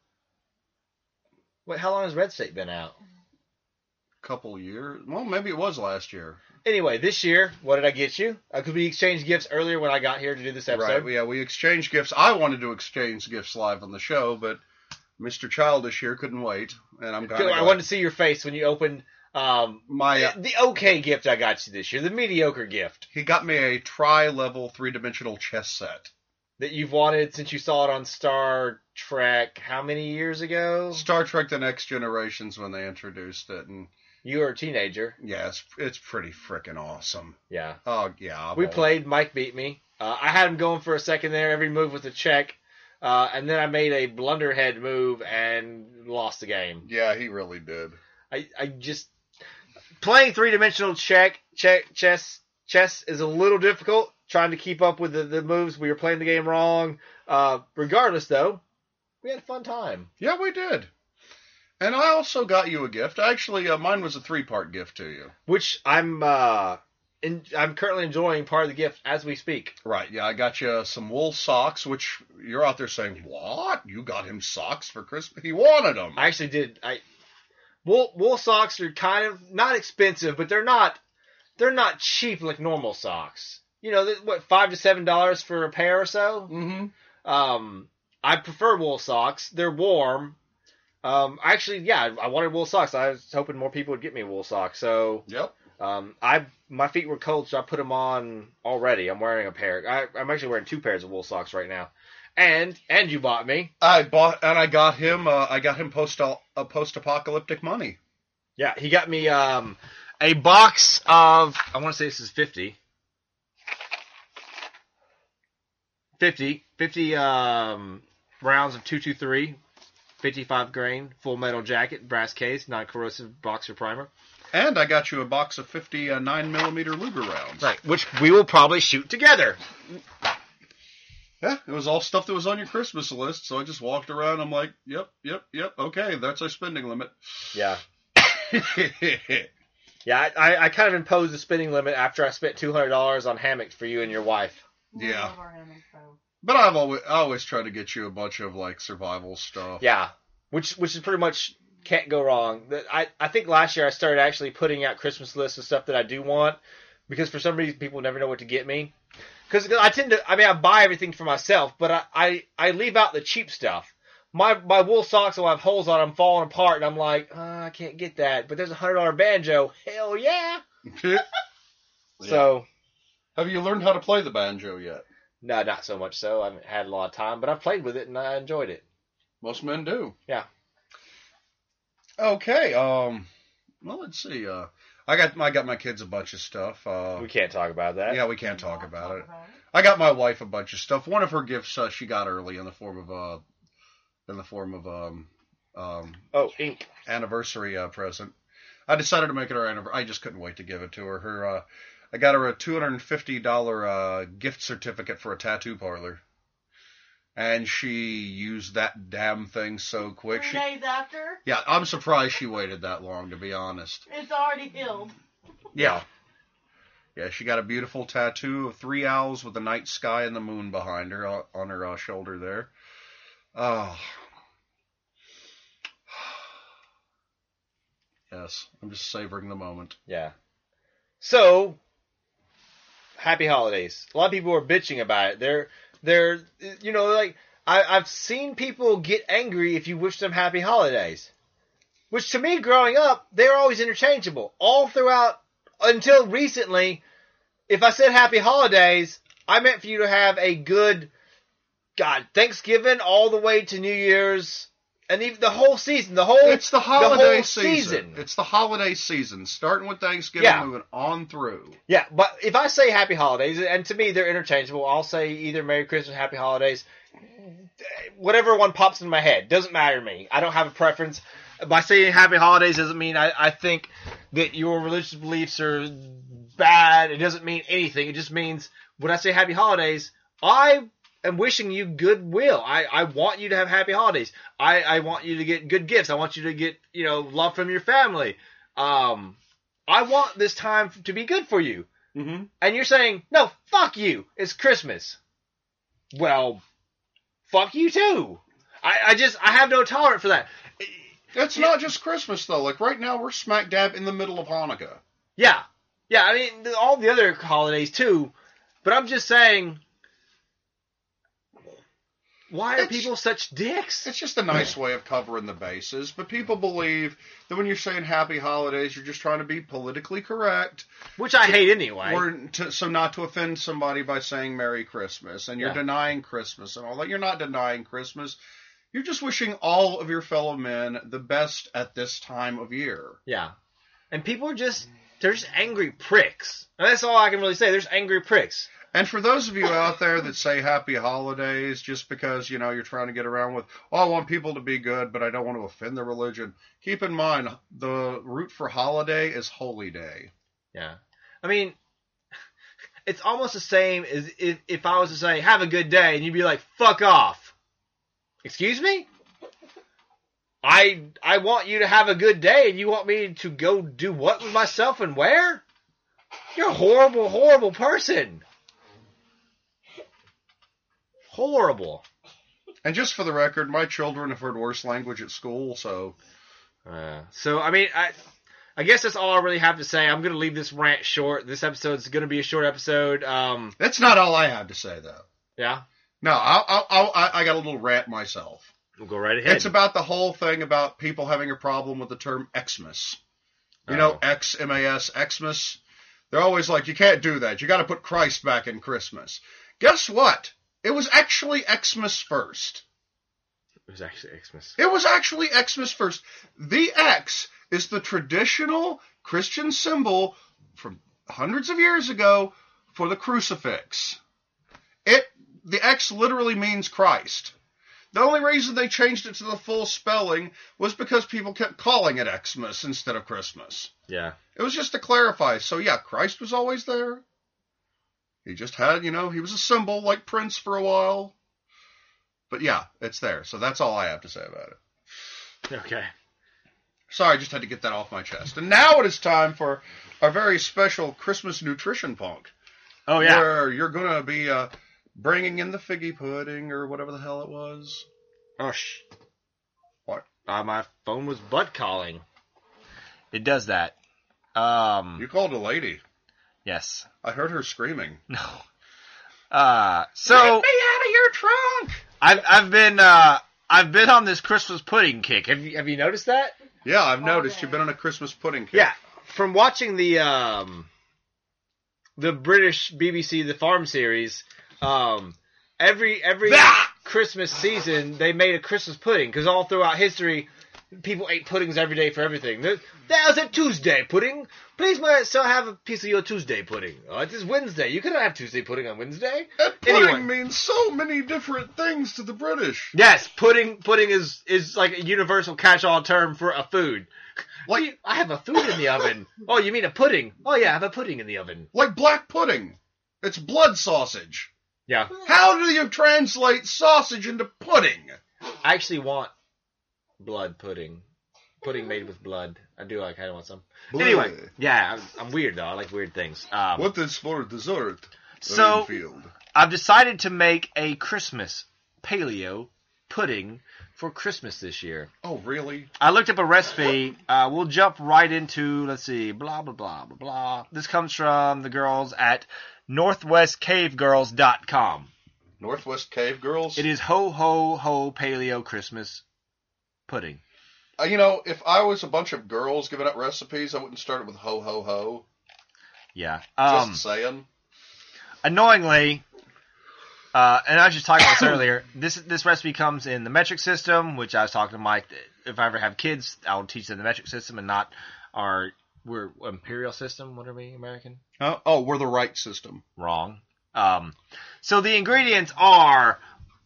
Wait, how long has Red State been out? Couple years. Well, maybe it was last year. Anyway, this year, what did I get you? Because we exchanged gifts earlier when I got here to do this episode. Right. Yeah, we exchanged gifts. I wanted to exchange gifts live on the show, but Mister Childish here couldn't wait, and I'm kind of. I wanted to see your face when you opened um, my. Uh, the okay gift I got you this year, the mediocre gift he got me a tri-level three-dimensional chess set. that you've wanted since you saw it on Star Trek. How many years ago? Star Trek: The Next Generations when they introduced it, and You were a teenager. yeah, it's it's pretty freaking awesome. Yeah. Oh yeah, I've We al- played. Mike beat me. Uh, I had him going for a second there. Every move was a check. Uh, and then I made a blunderhead move and lost the game. Yeah, he really did. I, I just playing three dimensional check check chess chess is a little difficult. Trying to keep up with the, the moves. We were playing the game wrong. Uh, regardless, though, we had a fun time. Yeah, we did. And I also got you a gift. Actually, uh, mine was a three-part gift to you. Which I'm uh, in, I'm currently enjoying part of the gift as we speak. Right, yeah, I got you some wool socks, which you're out there saying, what? You got him socks for Christmas? He wanted them. I actually did. I wool wool socks are kind of not expensive, but they're not they're not cheap like normal socks. You know, they're, what five to seven dollars for a pair or so. Mm-hmm. Um, I prefer wool socks. They're warm. Um, actually, yeah, I wanted wool socks. I was hoping more people would get me wool socks. So, Yep. um, I my feet were cold, so I put them on already. I'm wearing a pair. I, I'm actually wearing two pairs of wool socks right now. And and you bought me. I bought, and I got him, uh, I got him post uh, post-apocalyptic money. Yeah, he got me um a box of. I want to say this is fifty. fifty, fifty um, rounds of two twenty-three, fifty-five grain, full metal jacket, brass case, non-corrosive boxer primer. And I got you a box of fifty uh, nine millimeter Luger rounds. Right, which we will probably shoot together. Yeah, it was all stuff that was on your Christmas list, so I just walked around. I'm like, yep, yep, yep, okay, that's our spending limit. Yeah. Yeah, I, I kind of imposed the spending limit after I spent two hundred dollars on hammocks for you and your wife. Yeah. But I've always, I always try to get you a bunch of, like, survival stuff. Yeah, which which is pretty much can't go wrong. That I, I think last year I started actually putting out Christmas lists of stuff that I do want, because for some reason people never know what to get me. Because I tend to, I mean, I buy everything for myself, but I, I, I leave out the cheap stuff. My my wool socks will have holes on them, falling apart, and I'm like, oh, I can't get that. But there's a hundred dollar banjo, hell yeah! So, Have you learned how to play the banjo yet? no, not so much so. I haven't had a lot of time, but I've played with it and I enjoyed it. Most men do. Yeah. Okay. Um. Well, let's see. Uh, I got I got my kids a bunch of stuff. Uh, We can't talk about that. yeah, we can't talk about it. I got my wife a bunch of stuff. One of her gifts uh, she got early in the form of uh, in the form of um, um, Oh, ink. anniversary uh, present. I decided to make it her anniversary. I just couldn't wait to give it to her. Her, uh, I got her a two hundred and fifty dollar uh, gift certificate for a tattoo parlor, and she used that damn thing so quick. Three She, days after, yeah, I'm surprised she waited that long. To be honest. it's already healed. Yeah. Yeah, she got a beautiful tattoo of three owls with the night sky and the moon behind her uh, on her uh, shoulder there. Oh. Yes, I'm just savoring the moment. Yeah. So, happy holidays. A lot of people are bitching about it. They're, they're, you know, like, I, I've seen people get angry if you wish them happy holidays. which to me, growing up, they were always interchangeable. All throughout, until recently, if I said Happy Holidays, I meant for you to have a good, God, Thanksgiving all the way to New Year's, and even the whole season, the whole It's the holiday the whole season. season. It's the holiday season, starting with Thanksgiving, Yeah. moving on through. Yeah, but if I say Happy Holidays, and to me they're interchangeable, I'll say either Merry Christmas, Happy Holidays, whatever one pops in my head. Doesn't matter to me. I don't have a preference. By saying Happy Holidays doesn't mean I, I think that your religious beliefs are bad. It doesn't mean anything. It just means when I say Happy Holidays, I am wishing you goodwill. I, I want you to have Happy Holidays. I, I want you to get good gifts. I want you to get, you know, love from your family. Um, I want this time to be good for you. Mm-hmm. And you're saying, no, fuck you. It's Christmas. Well, fuck you too. I, I just, I have no tolerance for that. It's not just Christmas, though. Like, right now, we're smack dab in the middle of Hanukkah. Yeah. Yeah, I mean, all the other holidays too. But I'm just saying, why are It's- people such dicks? It's just a nice way of covering the bases, but people believe that when you're saying Happy Holidays, you're just trying to be politically correct, Which I hate anyway. or to, so not to offend somebody by saying Merry Christmas, and you're Yeah. denying Christmas and all that. You're not denying Christmas. You're just wishing all of your fellow men the best at this time of year. Yeah. And people are just, they're just angry pricks. And that's all I can really say. There's angry pricks. And for those of you out there that say Happy Holidays just because, you know, you're trying to get around with, oh, I want people to be good, but I don't want to offend their religion, keep in mind, the root for holiday is Holy Day. Yeah. I mean, it's almost the same as if, if I was to say, have a good day, and you'd be like, fuck off. Excuse me? I I want you to have a good day, and you want me to go do what with myself and where? You're a horrible, horrible person. Horrible. And just for the record, my children have heard worse language at school, so Uh, so, I mean, I I guess that's all I really have to say. I'm going to leave this rant short. This episode's going to be a short episode. Um, that's not all I have to say, though. yeah, No, I'll, I'll, I'll, I I got a little rant myself. we'll go right ahead. It's about the whole thing about people having a problem with the term Xmas. You Oh. know, X M A S, Xmas. They're always like, you can't do that. You got to put Christ back in Christmas. Guess what? It was actually Xmas first. It was actually Xmas. It was actually Xmas first. The X is the traditional Christian symbol from hundreds of years ago for the crucifix. It the X literally means Christ. The only reason they changed it to the full spelling was because people kept calling it Xmas instead of Christmas. Yeah. It was just to clarify. So yeah, Christ was always there. He just had, you know, he was a symbol like Prince for a while. But yeah, it's there. So that's all I have to say about it. Okay. Sorry, I just had to get that off my chest. And now it is time for our very special Christmas nutrition punk. Oh, yeah. Where you're going to be uh, bringing in the figgy pudding or whatever the hell it was. Oh, sh. What? Uh, my phone was butt calling. It does that. Um, You called a lady. yes. I heard her screaming. No. Uh, so Get me out of your trunk! I've I've been uh I've been on this Christmas pudding kick. Have you Have you noticed that? Yeah, I've noticed you've been on a Christmas pudding kick. Yeah. From watching the um, the British B B C The Farm series, um, every every Ah! Christmas season they made a Christmas pudding because all throughout history, people ate puddings every day for everything. There, that was a Tuesday pudding. Please, may I still have a piece of your Tuesday pudding? Oh, it is Wednesday. You couldn't have Tuesday pudding on Wednesday. That pudding Anyway. means so many different things to the British. Yes, pudding. Pudding is is like a universal catch-all term for a food. Like, I have a food in the oven. Oh, you mean a pudding? Oh yeah, I have a pudding in the oven. Like black pudding. It's blood sausage. Yeah. How do you translate sausage into pudding? I actually want blood pudding. Pudding made with blood. I do like, I want some. Anyway, Bleh. yeah, I'm, I'm weird though. I like weird things. Um, What is for dessert? So- Rainfield? I've decided to make a Christmas paleo pudding for Christmas this year. Oh, really? I looked up a recipe. Uh, we'll jump right into, let's see, blah, blah, blah, blah, blah. This comes from the girls at northwest cave girls dot com. Northwest Cave Girls? It is ho, ho, ho paleo Christmas pudding. Uh, you know, if I was a bunch of girls giving out recipes, I wouldn't start it with ho ho ho. Yeah. Um, Just saying. Annoyingly, uh, and I was just talking about this earlier, this this recipe comes in the metric system, which I was talking to Mike, that if I ever have kids, I'll teach them the metric system and not our we're imperial system. What are we, American? Uh, oh, we're the right system. Wrong. Um, so the ingredients are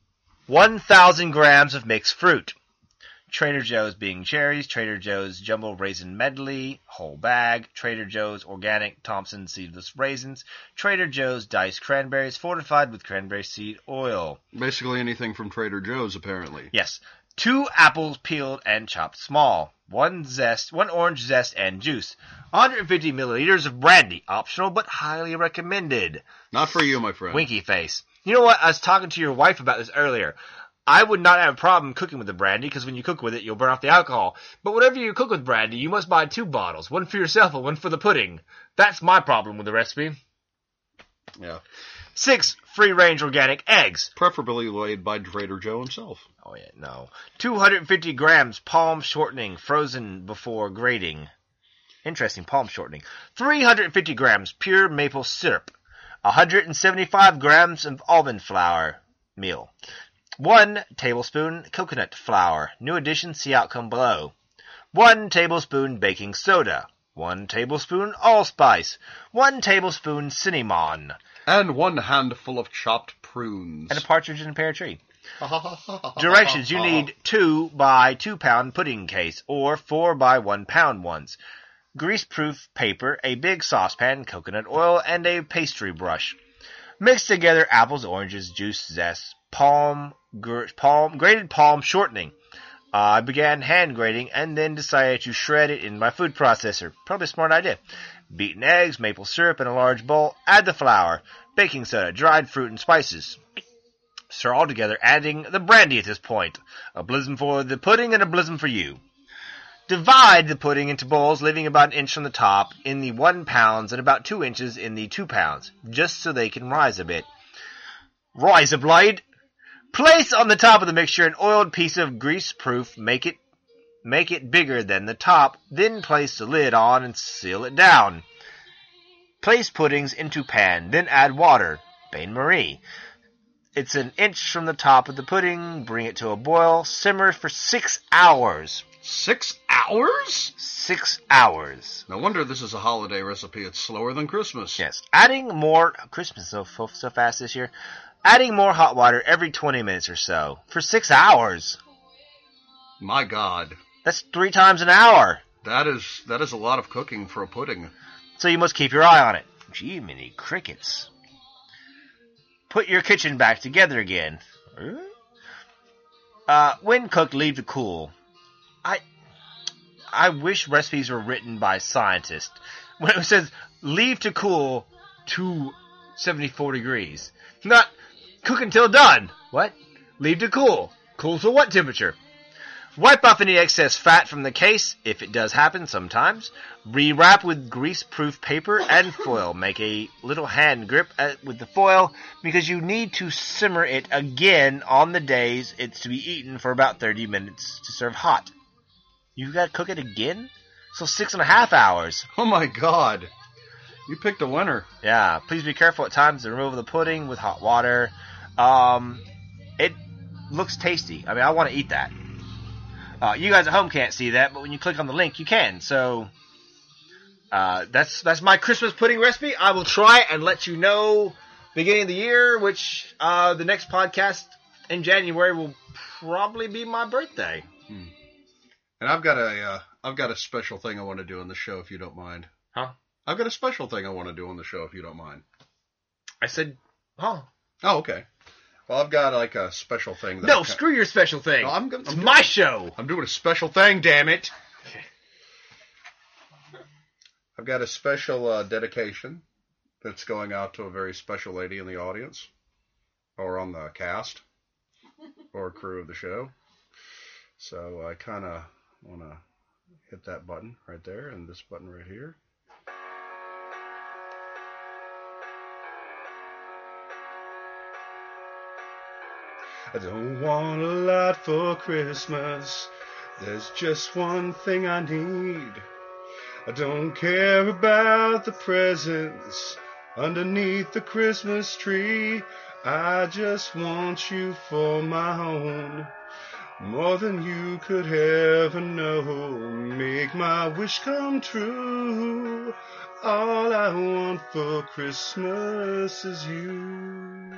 one thousand grams of mixed fruit. Trader Joe's Bing Cherries, Trader Joe's Jumbo Raisin Medley, whole bag, Trader Joe's Organic Thompson Seedless Raisins, Trader Joe's Diced Cranberries fortified with cranberry seed oil. Basically anything from Trader Joe's, apparently. Yes. Two apples peeled and chopped small. One zest, one orange zest and juice. one hundred fifty milliliters of brandy, optional but highly recommended. Not for you, my friend. Winky face. You know what? I was talking to your wife about this earlier. I would not have a problem cooking with the brandy, because when you cook with it, you'll burn off the alcohol. But whenever you cook with brandy, you must buy two bottles, one for yourself and one for the pudding. That's my problem with the recipe. Yeah. Six free-range organic eggs. Preferably laid by Trader Joe himself. Oh, yeah, no. two hundred fifty grams palm shortening, frozen before grating. Interesting, palm shortening. three hundred fifty grams pure maple syrup. one hundred seventy-five grams of almond flour meal. One tablespoon coconut flour. New addition, see outcome below. One tablespoon baking soda. One tablespoon allspice. One tablespoon cinnamon. And one handful of chopped prunes. And a partridge in a pear tree. Directions. You need two by two pound pudding case or four by one pound ones. Grease-proof paper, a big saucepan, coconut oil, and a pastry brush. Mix together apples, oranges, juice, zest, palm, gr- palm, grated palm shortening. Uh, I began hand grating and then decided to shred it in my food processor. Probably a smart idea. Beaten eggs, maple syrup in a large bowl. Add the flour, baking soda, dried fruit, and spices. Stir all together, adding the brandy at this point. A blizzum for the pudding and a blizzum for you. Divide the pudding into bowls, leaving about an inch from the top in the one pounds and about two inches in the two pounds, just so they can rise a bit. Rise a blade. Place on the top of the mixture an oiled piece of grease-proof, make it make it bigger than the top, then place the lid on and seal it down. Place puddings into pan, then add water. Bain-Marie. It's an inch from the top of the pudding, bring it to a boil, simmer for six hours. Six hours? Six hours. No wonder this is a holiday recipe. It's slower than Christmas. Yes. Adding more... Christmas so, so fast this year. Adding more hot water every twenty minutes or so. For six hours. My God. That's three times an hour. That is that is a lot of cooking for a pudding. So you must keep your eye on it. Gee, many crickets. Put your kitchen back together again. Uh, when cooked, leave to cool. I I wish recipes were written by scientists. When it says leave to cool to seventy-four degrees. Not cook until done. What? Leave to cool. Cool to what temperature? Wipe off any excess fat from the case, if it does happen sometimes. Rewrap with grease-proof paper and foil. Make a little hand grip at, with the foil, because you need to simmer it again on the days it's to be eaten for about thirty minutes to serve hot. You've got to cook it again? So six and a half hours. Oh my God. You picked a winner. Yeah. Please be careful at times to remove the pudding with hot water. Um, it looks tasty. I mean, I want to eat that. Uh, you guys at home can't see that, but when you click on the link, you can. So uh, that's that's my Christmas pudding recipe. I will try and let you know beginning of the year, which uh, the next podcast in January will probably be my birthday. Hmm. And I've got a uh, I've got a special thing I want to do on the show, if you don't mind. Huh? I've got a special thing I want to do on the show, if you don't mind. I said, huh? Oh, okay. Well, I've got like a special thing. That No, I screw your special thing. No, I'm gonna, it's I'm my doing, show. I'm doing a special thing, damn it. Okay. I've got a special uh, dedication that's going out to a very special lady in the audience, or on the cast, or crew of the show. So I kind of want to hit that button right there, and this button right here. I don't want a lot for Christmas. There's just one thing I need. I don't care about the presents underneath the Christmas tree. I just want you for my own, more than you could ever know. Make my wish come true. All I want for Christmas is you.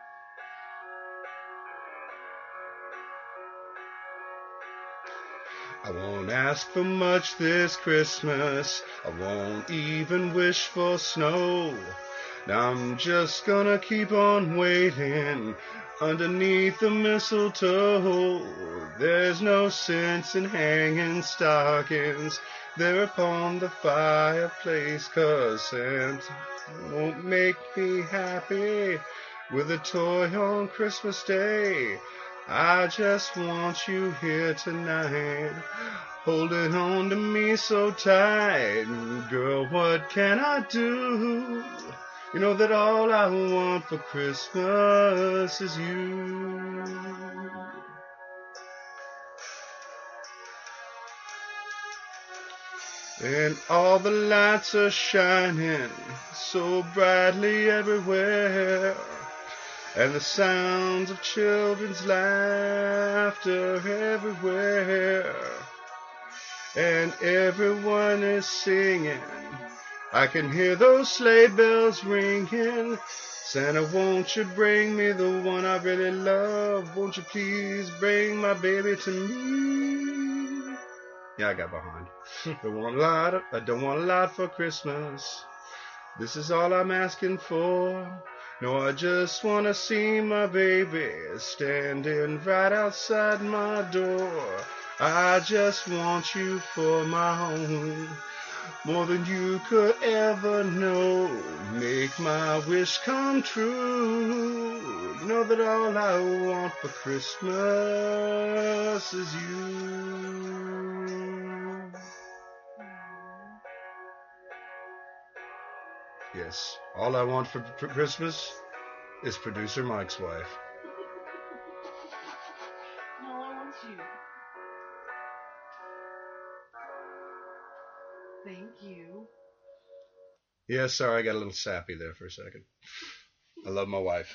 I won't ask for much this Christmas. I won't even wish for snow. Now I'm just gonna keep on waiting underneath the mistletoe. There's no sense in hanging stockings there upon the fireplace, 'cause Santa won't make me happy with a toy on Christmas Day. I just want you here tonight, holding on to me so tight. Girl, what can I do? You know that all I want for Christmas is you. And all the lights are shining so brightly everywhere, and the sounds of children's laughter everywhere, and everyone is singing. I can hear those sleigh bells ringing. Santa, won't you bring me the one I really love? Won't you please bring my baby to me? Yeah, I got behind. Don't want a lot. Of, I don't want a lot for Christmas. This is all I'm asking for. No, I just want to see my baby standing right outside my door. I just want you for my own, more than you could ever know. Make my wish come true. You know that all I want for Christmas is you. Yes, all I want for, for Christmas is producer Mike's wife. No, I want you. Thank you. Yeah, sorry, I got a little sappy there for a second. I love my wife.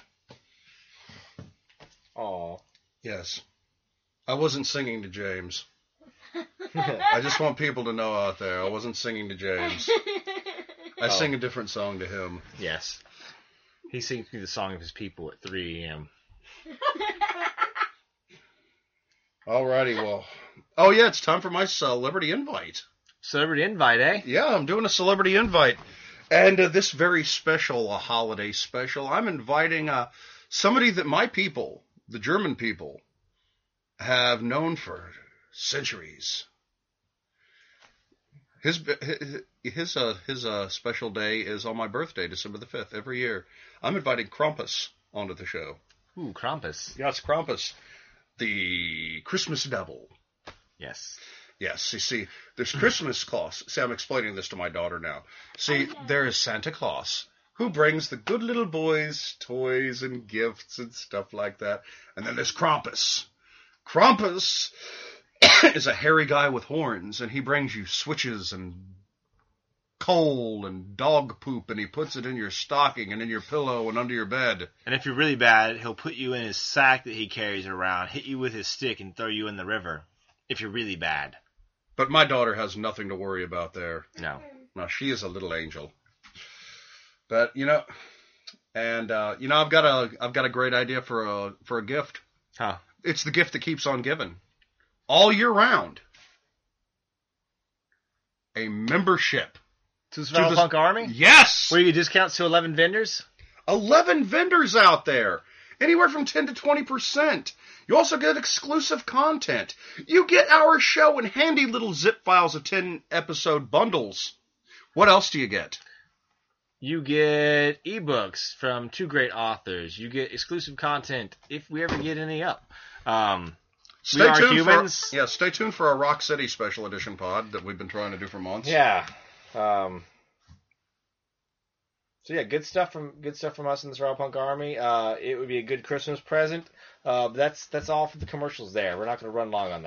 Aw. Yes. I wasn't singing to James. I just want people to know out there, I wasn't singing to James. I Oh. sing a different song to him. Yes. He sings me the song of his people at three a.m. Alrighty, well. Oh, yeah, it's time for my celebrity invite. Celebrity invite, eh? Yeah, I'm doing a celebrity invite. And uh, this very special uh, holiday special, I'm inviting uh, somebody that my people, the German people, have known for centuries. His his his, uh, his uh, special day is on my birthday, December the fifth, every year. I'm inviting Krampus onto the show. Ooh, Krampus. Yes, Krampus, the Christmas devil. Yes. Yes, you see, there's Christmas Claus. See, I'm explaining this to my daughter now. See, there is Santa Claus, who brings the good little boys toys and gifts and stuff like that. And then there's Krampus. Krampus is a hairy guy with horns, and he brings you switches and coal and dog poop, and he puts it in your stocking and in your pillow and under your bed. And if you're really bad, he'll put you in his sack that he carries around, hit you with his stick, and throw you in the river. If you're really bad. But my daughter has nothing to worry about there. No. No, she is a little angel. But, you know, and, uh, you know, I've got a, I've got a great idea for a, for a gift. Huh. It's the gift that keeps on giving. All year round. A membership. To the Survival Punk Army? Yes! Where you get discounts to eleven vendors? eleven vendors out there. Anywhere from ten to twenty percent. You also get exclusive content. You get our show in handy little zip files of ten episode bundles. What else do you get? You get ebooks from two great authors. You get exclusive content if we ever get any up. Um, Stay we are tuned humans. For, yeah, stay tuned for our Rock City special edition pod that we've been trying to do for months. Yeah. Um, so yeah, good stuff from good stuff from us in the Survival Punk Army. Uh, it would be a good Christmas present. Uh, but that's that's all for the commercials there. We're not going to run long on that.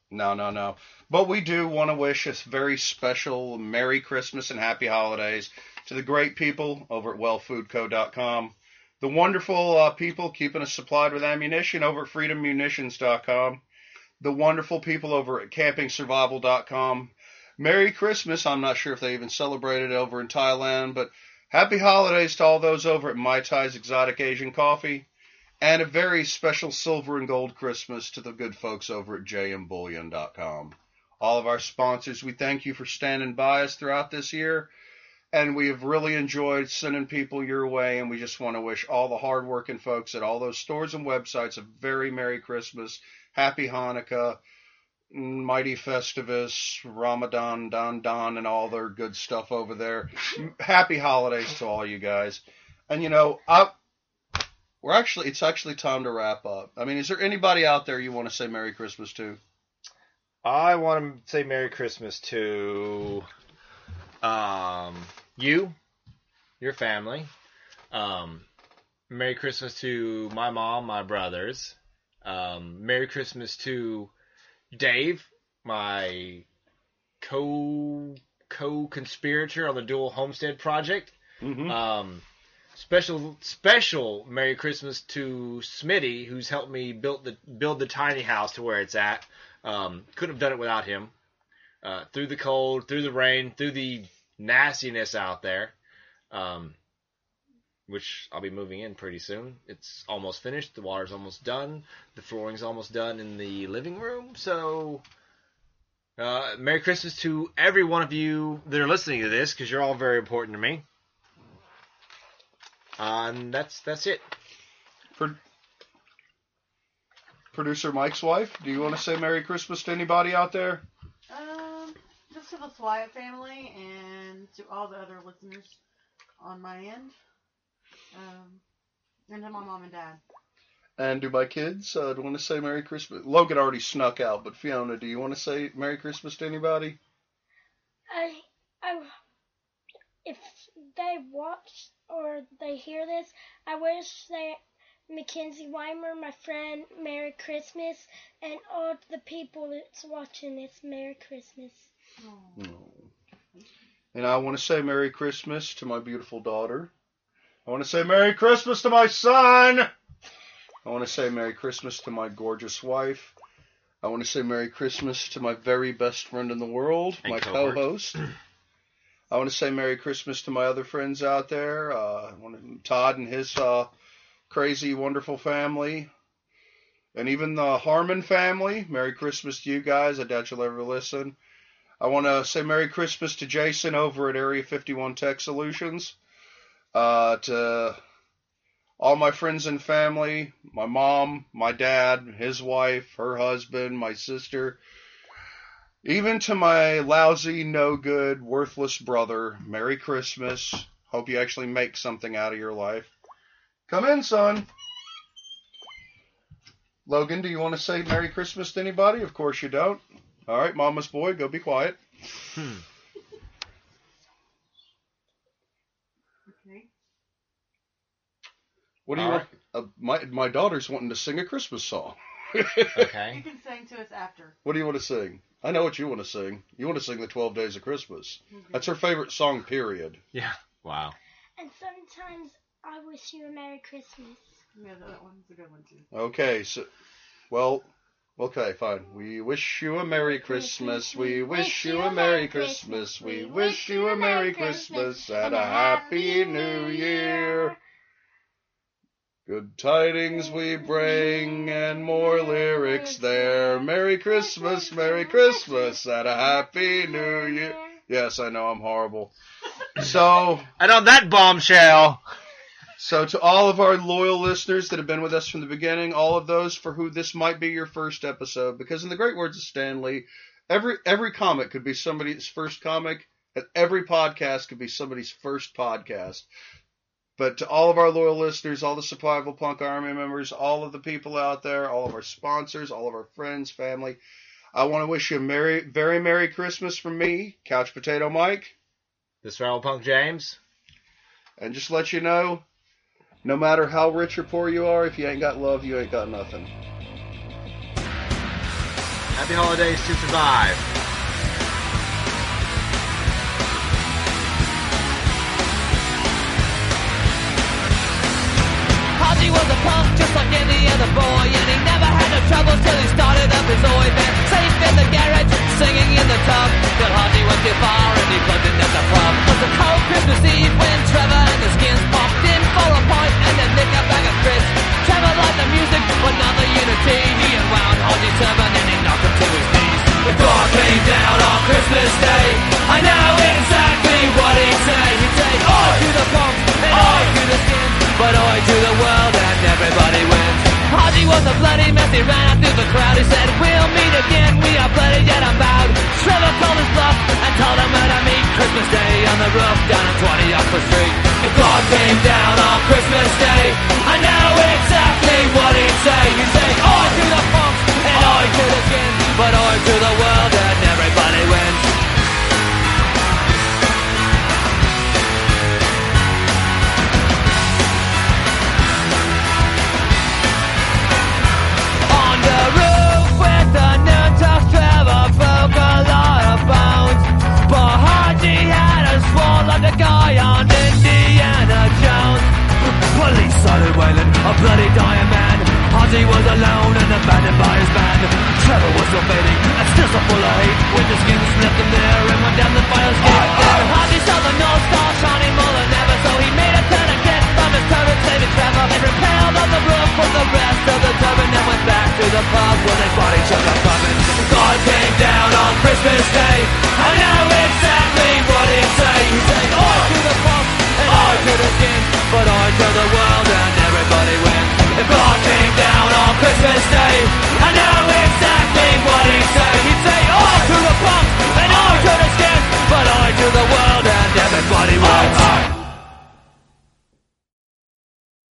No, no, no. But we do want to wish a very special Merry Christmas and Happy Holidays to the great people over at well food co dot com. The wonderful uh, people keeping us supplied with ammunition over at freedom munitions dot com. The wonderful people over at camping survival dot com. Merry Christmas. I'm not sure if they even celebrated it over in Thailand, but happy holidays to all those over at Mai Tai's Exotic Asian Coffee. And a very special silver and gold Christmas to the good folks over at j m bullion dot com. All of our sponsors, we thank you for standing by us throughout this year. And we have really enjoyed sending people your way. And we just want to wish all the hardworking folks at all those stores and websites a very Merry Christmas, Happy Hanukkah, Mighty Festivus, Ramadan, Don Don, and all their good stuff over there. Happy holidays to all you guys. And, you know, I... We're actually, it's actually time to wrap up. I mean, is there anybody out there you want to say Merry Christmas to? I want to say Merry Christmas to um, you, your family. Um, Merry Christmas to my mom, my brothers. Um, Merry Christmas to Dave, my co co-conspirator on the Dual Homestead Project. Mm-hmm. Um, Special special Merry Christmas to Smitty, who's helped me build the build the tiny house to where it's at. Um, couldn't have done it without him. Uh, through the cold, through the rain, through the nastiness out there, um, which I'll be moving in pretty soon. It's almost finished. The water's almost done. The flooring's almost done in the living room. So, uh, Merry Christmas to every one of you that are listening to this, because you're all very important to me. Uh, and that's that's it. Pro- Producer Mike's wife, do you want to say Merry Christmas to anybody out there? Um, just to the Swyatt family and to all the other listeners on my end. Um, and to my mom and dad. And to my kids, uh, do you want to say Merry Christmas? Logan already snuck out, but Fiona, do you want to say Merry Christmas to anybody? I, I, if they watch or they hear this, I wish they, Mackenzie Weimer, my friend, Merry Christmas, and all the people that's watching this, Merry Christmas. Oh. And I want to say Merry Christmas to my beautiful daughter. I want to say Merry Christmas to my son. I want to say Merry Christmas to my gorgeous wife. I want to say Merry Christmas to my very best friend in the world, and my cohort. co-host. I want to say Merry Christmas to my other friends out there. Uh, I want to, Todd and his uh, crazy, wonderful family. And even the Harmon family. Merry Christmas to you guys. I doubt you'll ever listen. I want to say Merry Christmas to Jason over at Area fifty-one Tech Solutions. Uh, to all my friends and family. My mom, my dad, his wife, her husband, my sister. Even to my lousy, no good, worthless brother, Merry Christmas. Hope you actually make something out of your life. Come in, son. Logan, do you want to say Merry Christmas to anybody? Of course you don't. All right, Mama's boy, go be quiet. Hmm. Okay. What do you All want? Uh, my my daughter's wanting to sing a Christmas song. Okay. You can sing to us after. What do you want to sing? I know what you want to sing. You want to sing the twelve Days of Christmas. That's her favorite song, period. Yeah. Wow. And sometimes I wish you a Merry Christmas. Yeah, that one's a good one too. Okay, so, well, okay, fine. We wish you a Merry Christmas. We wish you a Merry Christmas. We wish you a Merry Christmas and a Happy New Year. Good tidings we bring and more lyrics there. Merry Christmas, Merry Christmas and a Happy New Year. Yes, I know I'm horrible. So, And on that bombshell. so to all of our loyal listeners that have been with us from the beginning, all of those for who this might be your first episode, because in the great words of Stan Lee, every every comic could be somebody's first comic, and every podcast could be somebody's first podcast. But to all of our loyal listeners, all the Survival Punk Army members, all of the people out there, all of our sponsors, all of our friends, family, I want to wish you a merry, very Merry Christmas from me, Couch Potato Mike. The Survival Punk James. And just let you know, no matter how rich or poor you are, if you ain't got love, you ain't got nothing. Happy holidays to survive. Haji was a punk just like any other boy, and he never had no trouble till he started up his Oi band. Safe in the garage, singing in the tub, till Haji went too far and he plugged in at the pub. It was a cold Christmas Eve when Trevor and the Skins popped in for a pint and then nicked a bag of crisps. Trevor liked the music, but not the unity. He unwound Haji's turban and he knocked him to his knees. The God came down on Christmas Day. I know exactly what he'd say. He'd say, "Oi to the punk and oi to the Skins, but oi to the world and everybody wins." Haji was a bloody mess, he ran out through the crowd. He said, "We'll meet again, we are bloody yet unbowed." Trevor called his bluff and told him where to meet. Christmas Day on the roof down on twenty Oxford Street. If God came down on Christmas Day, I know exactly what he'd say. He'd say, "Oi to the punk and oi to the Skins, but oi to the world and everybody wins." On the roof with the noontop, Trevor broke a lot of bones, but Haji had a swore like the guy on Indiana Jones. Police started wailing, a bloody dying man. Haji was alone and abandoned by his band. Trevor was still fading and still so full of hate when the Skins left him there and went down the fire escape. Haji saw the North Star shining more than ever, so he made a tourniquet from his turban, saving Trevor, and repelled on the roof with the rest of the turban and went back to the pub where they fought each other pumping. God came down on Christmas Day.